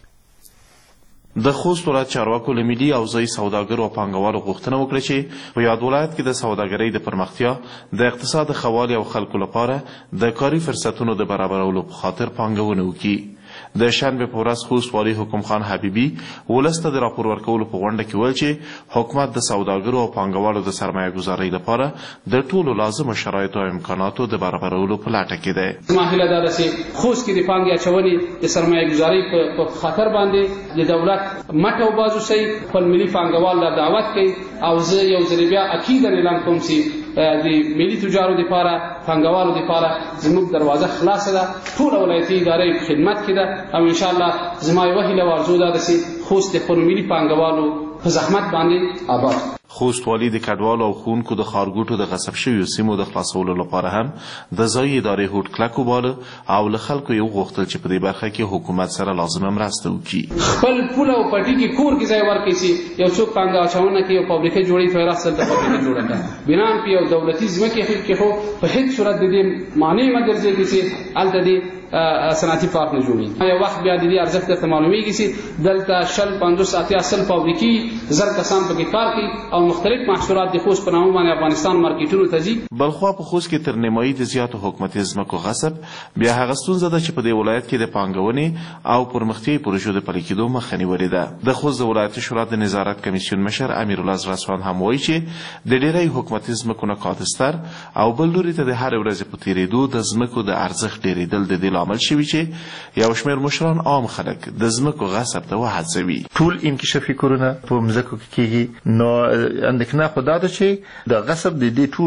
د خوست ولایت چارواکو له ملي او ځایي سوداګرو او پانګوالو غوښتنه وکړه چې په یاد ولایت کې د سوداګرۍ د پرمختیا د اقتصاد ښه والي او خلکو لپاره د کاري فرصتونو د برابرولو په خاطر پانګونه وکړي. د شنبې په ورځ خوست والي حکم خان حبیبي ولس ته د راپور ورکولو په غونډه کې ویل چې حکومت د سوداګرو او پانګوالو د سرمایه ګذارۍ لپاره د ټولو لازمو شرایطو او امکاناتو د برابرولو په لټه کې دی. زما هیله دا ده چې خوست کې د پانګې اچونې د سرمایه ګذارۍ په خاطر باندې د دولت مټ او بازو سي خپل ملي پانګوال لا دعوت کوي او زه یو ځل بیا اکید اعلان کوم چې د ملي تجارو لپاره پانګوالو لپاره زموږ دروازه خلاصه ده. ټول ولایتي ادارې په خدمت کې ده او ان شاء الله زما یو هیله او آرزو ده چې خوست خپل ملي پانګوالو په زحمت باندې آباد. خوست والي د کډوالو او ښوونکو د ښارګوټو د غصب شویو سیمو د خلاصولو لپاره هم د ځایي ادارې هوډ کلک وباله او له خلکو یې وغوښتل چې په دې برخه کې حکومت سره لازمه مرسته وکړي. خپل پول او پټي کې کور کې ځای ورکړي چې یو څوک پانګه اچونه کوي او فابریکه جوړوي په راس د فابریکه جوړه کړي بنان په یو دولتي ځمکه کې خو په هیڅ صورت د دې معنی ما ګرځي چې الته دې صنعتي پارک نه جوړي. یو وخت بیا د دې ارزښت ته معلومیږي چې دلته 50 ساعتي اصل فابریکې زر کسان پکې کار کوي او مختلف محصولات د خوست په نامه باندې افغانستان مارکیټونو ته ځي. بلخوا په خوست کې تر نیمایي د زیاتو حکومتي ځمکو غصب بیا هغه ستونزه ده چې په دې ولایت کې د پانګونې او پرمختیایي پروژو د پلي کېدو مخه نیولې ده. د خوست د ولایتي شورا د نظارت کمیسیون مشر امیر الله زرسوان هم وایي چې د ډېری حکومتي ځمکو نه کادستر او بل لوري ته د هرې ورځې په تېرېدو د ځمکو د ارزښت ډېرېدل د دې لامل شوي چې یو شمېر مشران عام خلک د ځمکو غصب ته وهڅوي. ټول انکشافي کارونه په ځمکو کې کېږي نو اندېښنه خو دا ده چې د غصب د دې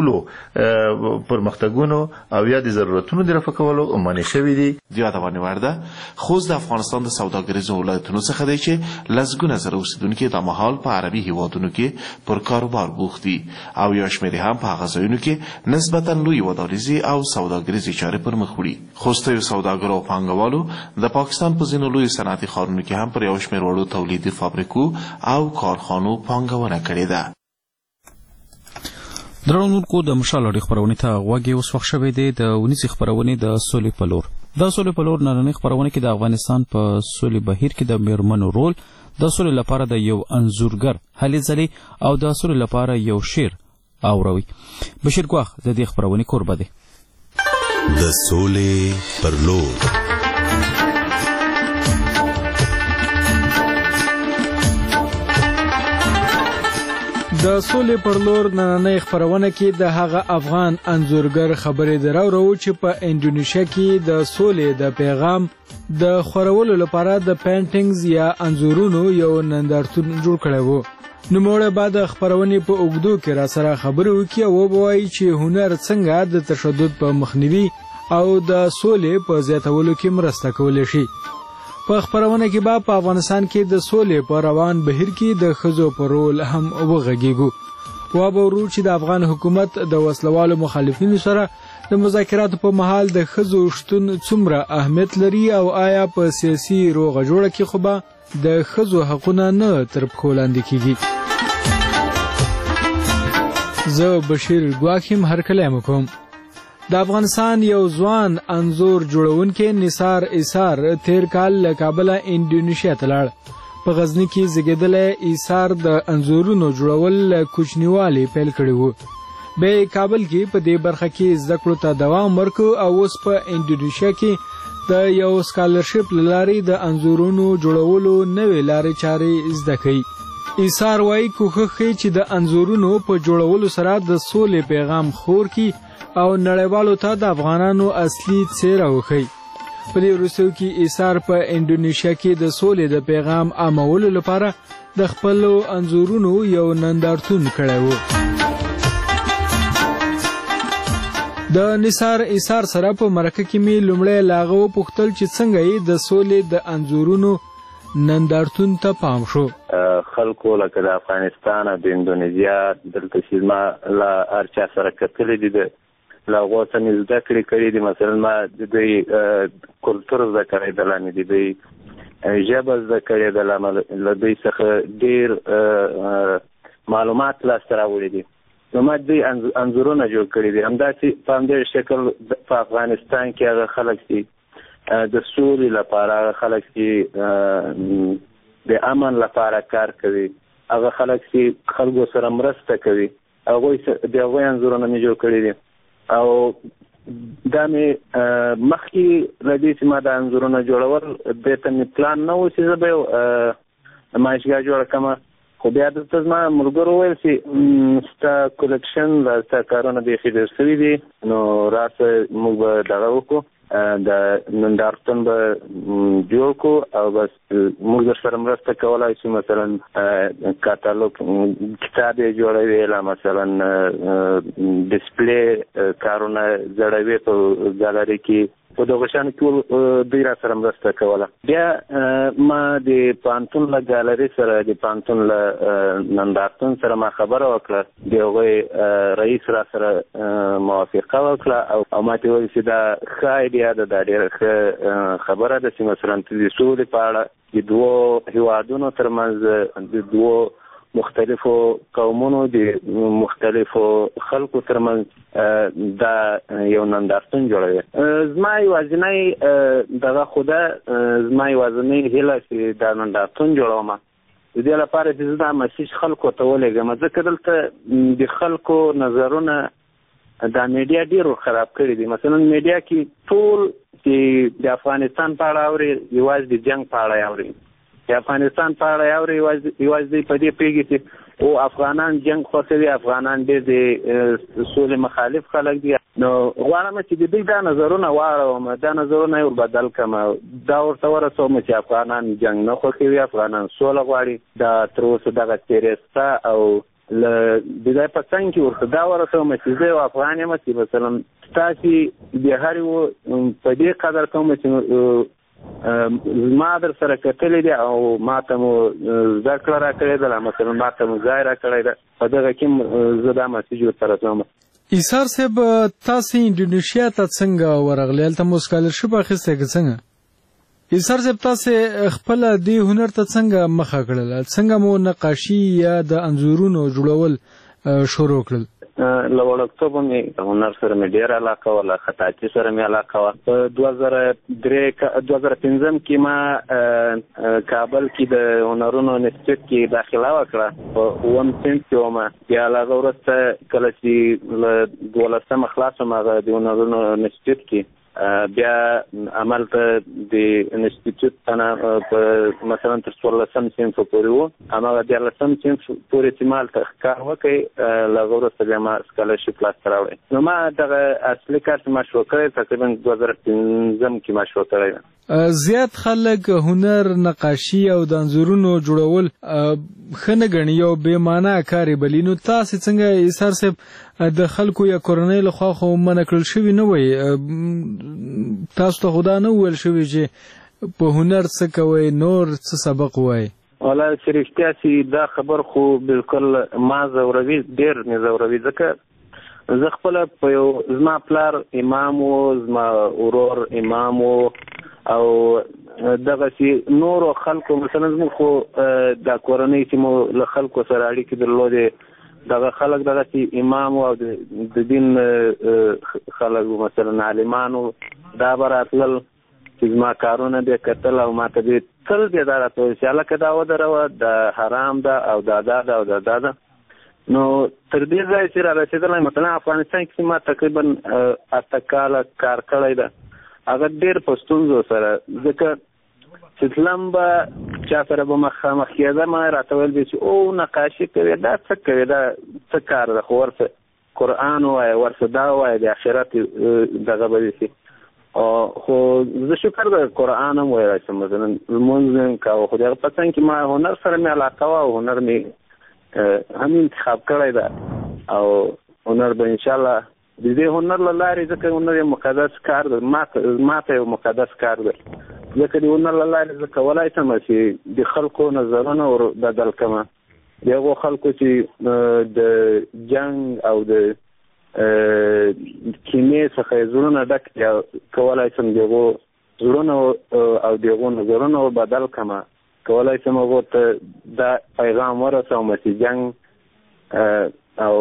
ټولو پرمختګونو او یا د ضرورتونو د رفع کولو مانع شوي دي. د یادونې وړ ده خوست د افغانستان د سوداګریزو ولایتونو څخه دی چې لسګونه زره اوسېدونکي دا مهال په عربي هیوادونو کې پر کاروبار بوخت دي او یو شمېر هم په هغه ځایونو کې نسبتا لوی ودانیزي او سوداګریزې چارې پر مخ وړي. خوستیو سوداګرو او پانګوالو د پاکستان په ځینو لوی صنعتي ښارونو کې هم پر یو شمېر وړو تولیدي فابریکو او کارخانو پانګونه کړې ده. درنونکو د مشال اړې خبرونې ته غوږ اوس وخت شوی دی د ونیسي خبرونې د سولې په لور. د سولې په لور نننۍ خبرونه کې د افغانستان په سولې بهیر کې د میرمنو رول، د سولې لپاره د یو انځورګر هلې ځلې او د سولې لپاره یو شعر اوروي. بشیر ګواخ د دې خبرونې کوربه دی. د سولې پر لور. د سولې پر لور نننۍ خبرونه کې د هغه افغان انځورګر خبرې دراورو چې په انډونیشیا کې د سولې د پیغام د خورولو لپاره د پینټینګز یا انځورونو یو نندارتون جوړ کړی وو. نوموړی بعد خبرونې په اوږدو کې را سره خبرې وکړي او ووایي چې هنر څنګه د تشدد په مخنیوي او د سولې په زیاتولو کې مرسته کولی شي. په خبرونه کې به په افغانستان کې د سولې په روان بهیر کې د ښځو په رول هم وغږیږو. وابورو چې د افغان حکومت د وسلوالو مخالفینو سره د مذاکراتو په مهال د ښځو شتون څومره اهمیت لري او آیا په سیاسي روغه جوړه کې خو به د ښځو حقونه نه تر پښو لاندې کیږي. زه بشیر ګواخیم هرکلی کوم. د افغانستان یو ځوان انځور جوړونکی نثار ایثار تیر کال له کابله انډونیشیا ته لاړ. په غزني کې زیږېدلی ایثار د انځورونو جوړول له کوچنیوالي پیل کړي وو. بیا یې کابل کې په دې برخه کې زده کړو ته دوام ورکړ او اوس په انډونیشیا کې د یو سکالرشپ له لارې د انځورونو جوړولو نوې لارې چارې زده کوي. ایثار وایي کوښښ کوي چې د انځورونو په جوړولو سره د سولې پیغام خور کړي او نړیوالو ته د افغانانو اصلي څیره وښیي. په دې وروستیو کې ایثار په انډونیشیا کې د سولې د پیغام عامولو لپاره د خپلو انځورونو یو نندارتون کړی و. د نثار ایثار سره په مرکه کې می لومړی لاغه وپوښتل چې څنګه یې د سولې د انځورونو نندارتون ته پام شو. خلکو لکه د افغانستان او د اندونیزیا دلته چې ما لا هر چا سره کتلې دي د له هغو څه مې زده کړې کړي دي. مثلا ما د دوی کلتور زده کړی دلانې دي، دوی ژبه زده کړې ده، له دوی څخه ډېر معلومات لاسته راوړي دي. نو ما دوی انځورونه جوړ کړي دي. همداسې په همدې شکل په افغانستان کې هغه خلک دي د سولې لپاره، هغه خلک چې د امن لپاره کار کوي، هغه خلک چې خلکو سره مرسته کوي، د هغوی انځورونه مې جوړ کړي دي. او دا مې مخکې له دې چې ما دا انځورونه جوړول دې ته مې پلان نه و چې زه به یو نمایشګاه جوړه کړم، خو بیا دلته زما ملګرو وویل چې ستا کلکشن ستا کارونه بیخي ډېر شوي دي، نو راسه موږ به دغه وکړو، د نندارتون به جوړ کړو او بس موږ در سره مرسته کولی شو. مثلا کاتالوګ کتاب یې جوړوي، لا مثلا ډسپلی کارونه زړوي په ګالري کې، په دغه شیانو کې دوی را سره مرسته کوله. بیا ما د پوهنتون له ګالري سره، د پوهنتون له نندارتون سره ما خبره وکړه، د هغوی رئیس را سره موافقه وکړه او ما ته وویل چې دا ښه ایډیا ده، دا ډېره ښه خبره ده چې مثلا د سولې په اړه د دوو هېوادونو ترمنځ، د دوو مختلفو قومونو، د مختلفو خلکو ترمنځ دا یو نندارتون جوړوي. زما یوازینی دغه خو ده، زما یوازینی هیله چې دا نندارتون جوړوم د دې لپاره چې زه دا مسیج خلکو ته ولېږم، ځکه دلته د خلکو نظرونه دا میډیا ډېر خراب کړي دي. مثلا میډیا کې ټول چې د افغانستان په اړه اوري یوازې د جنګ په اړه اوري، د افغانستان په اړه اوري یوازې دوی په دې پوهېږي چې او افغانان جنګ خوښوي، افغانان ډېر د سولې مخالف خلک دي. نو غواړم چې د دوی دا نظرونه واړوم، دا نظرونه یې ور بدل کړم، دا ورته ورسوم چې افغانان جنګ نه خوښوي، افغانان سوله غواړي. دا تر اوسه دغه تېرېسته او له د ځای په څنګ کې ورته دا ورسوم چې زه یو افغان یم، چې مثلا ستاسې د هر یو په دې قدر کوم چې ما در سره کتلې دي او ما ته مو زده کړه راکړې ده، مثلا ما ته مو ځای راکړی ده، په دغه کې زه دا مسیج ورته رسوم. ایثار صاحب، تاسې انډونیشیا ته څنګه ورغلې؟ هلته مو سکالرشپ اخیستی که څنګه؟ ایثار صاحب، تاسې خپله دې هنر ته څنګه مخه کړله؟ څنګه مو نقاشي یا د انځورونو جوړول شروع کړل؟ له وړکتوبه مې هنر سره مې ډېره علاقه وه، له خطاطي سره مې علاقه وه. په 2015 کې ما کابل کې د هنرونو انسټیټیوټ کې داخله وکړه، په 1 صنف کې وم. بیا له هغه وروسته کله چې له 12 خلاص وم هغه د هنرونو انسټیټیوټ کې، بیا عملته د انسټیټیوټ په مثلا تر 14 صنف پورې وو، هماغه 14 صنف پورې چې ما هلته کار وکړی، له هغه وروسته بیا ما سکالرشپ لاسته راوړی. نو ما دغه اصلي کار چې ما شروع کړی تقریبا 2015 کې ما شروع کړی. زیات خلک هنر، نقاشي او د انځورونو جوړول ښه نه ګڼي، یو بې معنا کار یې بلي. نو تاسې څنګه ایثار صاحب د خلکو یا کورنۍ له خوا خو منع کړل شوي نه وی؟ تاسو ته خو دا نه وویل شوي چې په هنر څه کوئ، نور څه سبق وایي؟ والله چې رښتیا چې دا خبر خو بالکل ما ځوروي، ډېر مې ځوروي، ځکه زه خپله په یو زما پلار امام و، زما ورور امام و، او دغسې نورو خلکو مثلا زموږ خو دا کورنۍ چې مو له خلکو سره اړیکې درلودې، دغه خلک دغسې امام او د دین خلک مثلا عالمانو، دا به راتلل چې زما کارونه به کتل او ما ته به تل بیا دا راته ویل چې هلکه دا ودروه، دا حرام ده او دا ده او دا ده. نو تر دې ځایه چې را رسېدلی، مثلا افغانستان کې ما تقریبا 8 کاله کار کړی ده، هغه ډېر په ستونزو سره، ځکه چې تلم به چا سره به مخامخ کېدم، راته ویل به چې او نقاشي کوې، دا څه کوې، دا څه کار ده، خو ورسه قرآن ووایه، ورسه دا ووایه، د آخرت دغه به دې شي. خو زه شکر د قرآن هم ویلی شم، مثلا لمونځ مې کوه، خو د هغه په څنګ کې ما هنر سره مې علاقه وه او هنر مې هم انتخاب کړی ده او هنر به انشاءالله د دې هنر له لارې ځکه هنر یو مقدس کار دی، ماته یو مقدس کار دی، ځکه د هنر له لارې زه کولی شم چې د خلکو نظرونه ور بدل کړم، د هغو خلکو چې د جنګ او د کینې څخه یې زړونه ډک دي، کولی شم د هغو زړونه او د هغو نظرونه ور بدل کړم، کولی شم هغو ته دا پیغام ورسوم چې جنګ او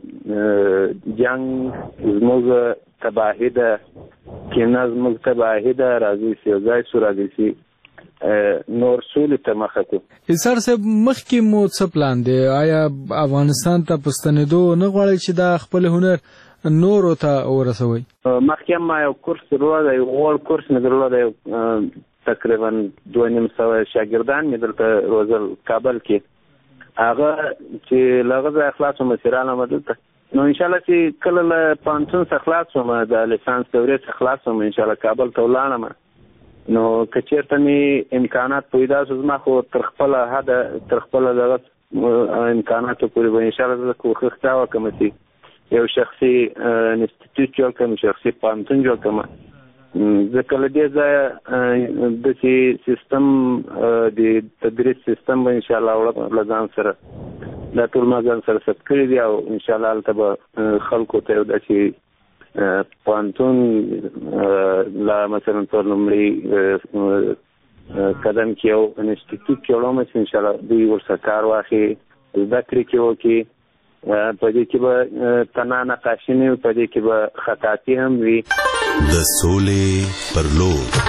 جنګ زموږ تباهي ده، کینه زموږ تباهي ده، راځي چې یو ځای شو، راځي چې نور سولې ته مخه کړو. ایثار صاحب مخکې مو څه پلان دی؟ آیا افغانستان ته په ستنېدو نه غواړئ چې دا خپل هنر نورو ته ورسوئ؟ مخکې ما یو کورس درلوده، یو غوړ کورس مې درلوده، تقریبا 250 شاګردان مې دلته روزل کابل کې، هغه چې له هغه ځایه خلاص وم چې رالم دلته، نو انشاءالله چې کله له پوهنتون څخه خلاص وم، د لیسانس دورې څخه خلاص وم، انشاءالله کابل ته ولاړم، نو که چېرته مې امکانات پیدا شو، زما خو تر خپله حده تر خپله دغه امکاناتو پورې به انشاءالله زه کوښښ دا وکړم چې یو شخصي انسټیټیوټ جوړ کړم، شخصي پوهنتون جوړ کړم، ځکه له دې ځایه داسې سیستم د تدریس سیستم به انشاءالله وړم له ځان سره، دا ټول ما ځان سره ثبت کړي دي، او انشاءالله هلته به خلکو ته یو داسې پوهنتون لا مثلا پر لومړي قدم کې یو انسټیټیوټ جوړوم چې انشاءالله دوی ورسره کار واخلي، زده کړې کې وکړي، په دې کې به تنها نقاشي نه وي، په دې کې به خطاطي هم وي. د سولې پر لور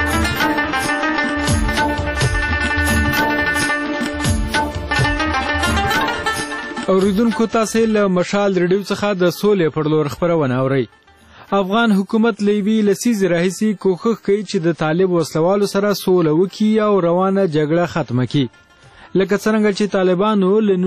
اوریدونکو تاسو له مشال ریډیو څخه د سولې پر لور خبرونه اورئ. افغان حکومت لیوی لسیزې راهیسې کوښښ کوي چې د طالب وسلوالو سره سوله وکړي او روانه جګړه ختمه کړي، لکه څرنګه چې طالبانو له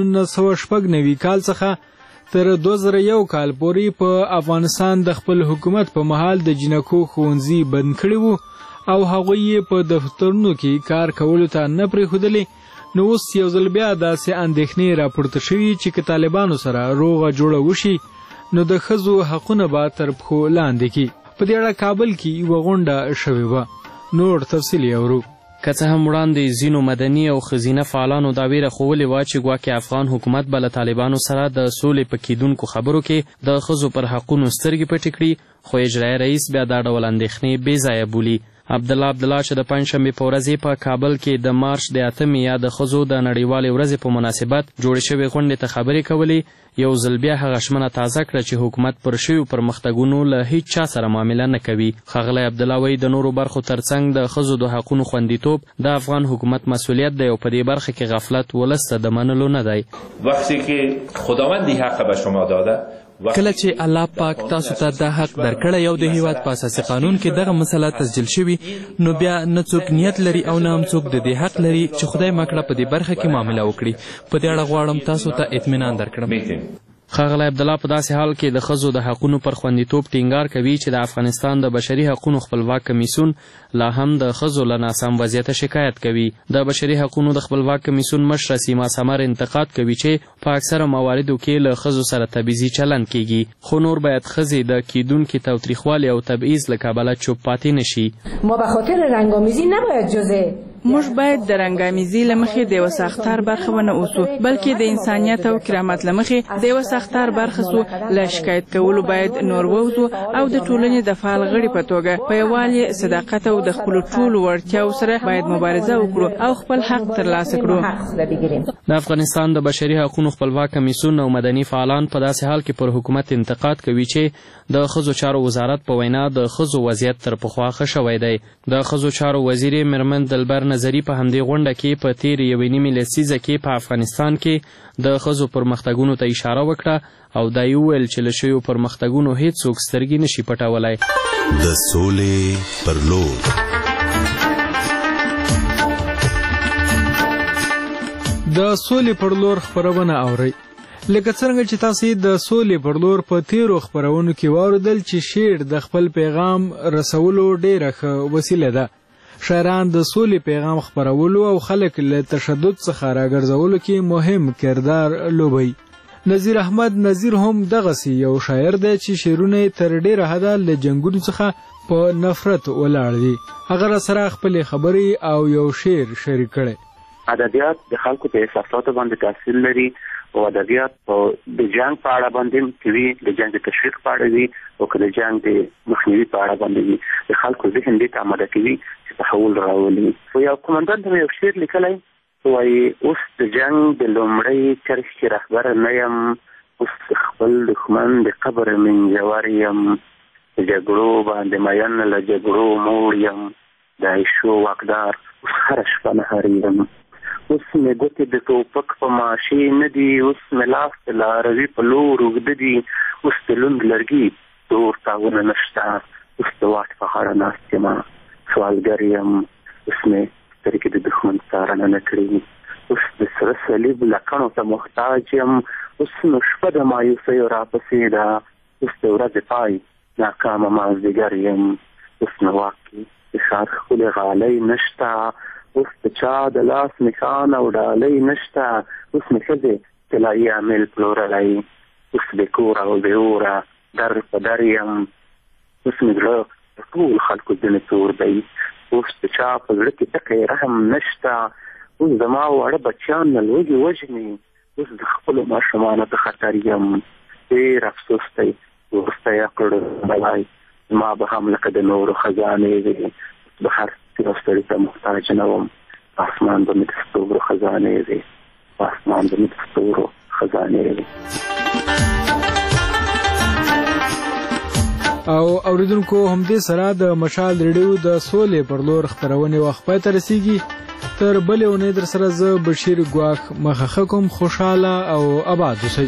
1996 کال څخه تر 2001 کال پورې په افغانستان د خپل حکومت په مهال د جنکو ښوونځي بند کړي وو او هغوی یې په دفترونو کې کار کولو ته نه پرېښودلې. نو اوس یو ځل بیا داسې اندېښنې راپورته شوي چې که طالبانو سره روغه جوړه وشي نو د ښځو حقونه به تر پښو لاندې کړي. په دې اړه کابل کې یوه غونډه شوې وه، نور تفصیل یې اورو. که څه هم وړاندې ځینو مدني او ښځینه فعالانو دا ویره ښوولې وه چې ګواکې افغان حکومت به له طالبانو سره د سولې په کیدونکو خبرو کې د ښځو پر حقونو سترګې پټې کړي، خو اجرایي رئیس بیا دا ډول اندېښنې بې ځایه بولي. عبدالله چې د پنجشنبې په ورځ په کابل کې د مارچ د 8 یا د ښځو د نړیوالې ورځې په مناسبت جوړې شوې غونډې ته خبرې کولې، یو ځل بیا هغه ژمنه تازه کړه چې حکومت پر شویو پرمختګونو له هیڅ چا سره معامله نه کوي. ښاغلی عبدالله وایي د نورو برخو ترڅنګ د ښځو د حقونو خوندیتوب د افغان حکومت مسؤلیت دی او په دې برخه کې غفلت ولس ته د منلو نه دی. وقتی که خداوند این حق به شما داده، کله چې الله پاک تاسو ته دا حق درکړی او د هیواد په اساسي قانون کې دغه مسله تسجیل شوي، نو بیا نه څوک نیت لري او نه هم څوک د دې حق لري چې خدای مکړه په دې برخه کې معامله وکړي. په دې اړه غواړم تاسو ته اطمینان درکړم. ښاغلی عبدالله په داسې حال کې د ښځو د حقونو پر خوندیتوب ټینګار کوي چې د افغانستان د بشري حقونو خپلواک کمیسیون لا هم د ښځو له ناسم وضعیته شکایت کوي. د بشري حقونو د خپلواک کمیسیون مشره سیما سمر انتقاد کوي چې په اکثره مواردو کې له ښځو سره تبعیضي چلند کیږي، خو نور باید ښځې د کیدونکي تاوتریخوالي او تبعیض له کبله چوپ پاتې نشي. ما به خاطر رنگ‌آمیزی نباید جزء موږ باید د رنګامیزي له مخې د یوه ساختار برخه ونه اوسو، بلکې د انسانیت او کرامت له مخې د یوه ساختار برخه سو. له شکایت کولو باید نور ووځو او د ټولنې د فعال غړي په توګه په یووالي، صداقت او د خپلو ټولو وړتیاو سره باید مبارزه وکړو او خپل حق ترلاسه کړو. د افغانستان د بشري حقونو خپلواک کمیسیون او مدني فعالان په داسې حال کې پر حکومت انتقاد کوي چې د ښځو چارو وزارت په وینا د ښځو وضعیت تر پخوا ښه شوی دی. د ښځو چارو وزیر میرمن دلبر نظري په همدې غونډه کې په تېرې یوې نیمې لسیزه کې په افغانستان کې د ښځو پرمختګونو ته اشاره وکړه او دا یې وویل چې له شویو پرمختګونو هیڅوک سترګې نشي پټولی. د سولې پر لور د سولې پر لور خپرونه اورئ. لکه څرنګه چې تاسې د سولې پر لور په تیرو خپرونو کې واورېدل چې شعر د خپل پیغام رسولو ډېره ښه وسیله ده. شاعران د سولې پیغام خپرولو او خلک له تشدد څخه راګرځولو کې مهم کردار لوبوي. نظیر احمد نظیر هم دغسې یو شاعر دی چې شعرونه یې تر ډېره حده له جنګونو څخه په نفرت ولاړ دي. هغه راسره خپلې خبرې او یو شعر شریک کړی. ادبیات د خلکو په احساساتو باندې تاثیر لري او ادبیات د جنگ په اړه باندې کوي، د جنگ د تشویق په اړه وي او که د جنگ د مخنیوي په اړه باندې وي. د خلکو ذهن دې ته آماده کوي چې تحول راولي. یو قومندان ته یو شعر لیکلی وایي اوس د جنگ د لومړۍ کرښې رهبر نه یم، اوس خپل دښمن د قبر منجور یم، د جګړو باندې مین له جګړو موړ یم، د عیشو واکدار اوس هره شپه نهار یم، اوس مې ګوتې د ټوپک په ماشې نه دي، اوس مې لاس د لاروي په لور اوږده دي، اوس د لوند لرګي دور تاونه نشته، اوس د واټ په غاړه ناست یم، سوالګر یم، اوس مې سترګې د دښمن څارنه نه کړي، اوس د سره صلیب لکڼو ته محتاج یم، اوس نو شپه د مایوسیو راپسې ده، اوس د ورځې پای ناکامه مازدیګر یم، اوس نو واقعي د ښار ښکلې غالۍ نشته، اوس د چا د لاس نښان او ډالۍ نشته، اوس مې ښځې طلایي عامل پلورلی، اوس بې کور او بې اوره در په در یم، اوس مې زړه د ټول خلکو ځینې تور دی، اوس د چا په زړه کې ټکی رحم نشته، اوس زما واړه بچیان نه لوږې وژني، اوس د خپلو ماشومانو په خطر یم، ډېر افسوس دی وروستی عقل بلای، زما به هم لکه د نورو خزانې وي، به هر یو سړي ته محتاج نه وم، اسمان به مې د ستورو خزانې وي، اسمان به مې د ستورو خزانې وي. او اوریدونکو همدې سره د مشال ریډیو د سولې پر لور خپرونې وخت پای ته رسیږي. تر بلې اونۍ در سره زه بشیر ګواښ مخه کوم. خوشحاله او آباد اوسئ.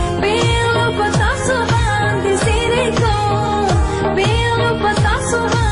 Pata suban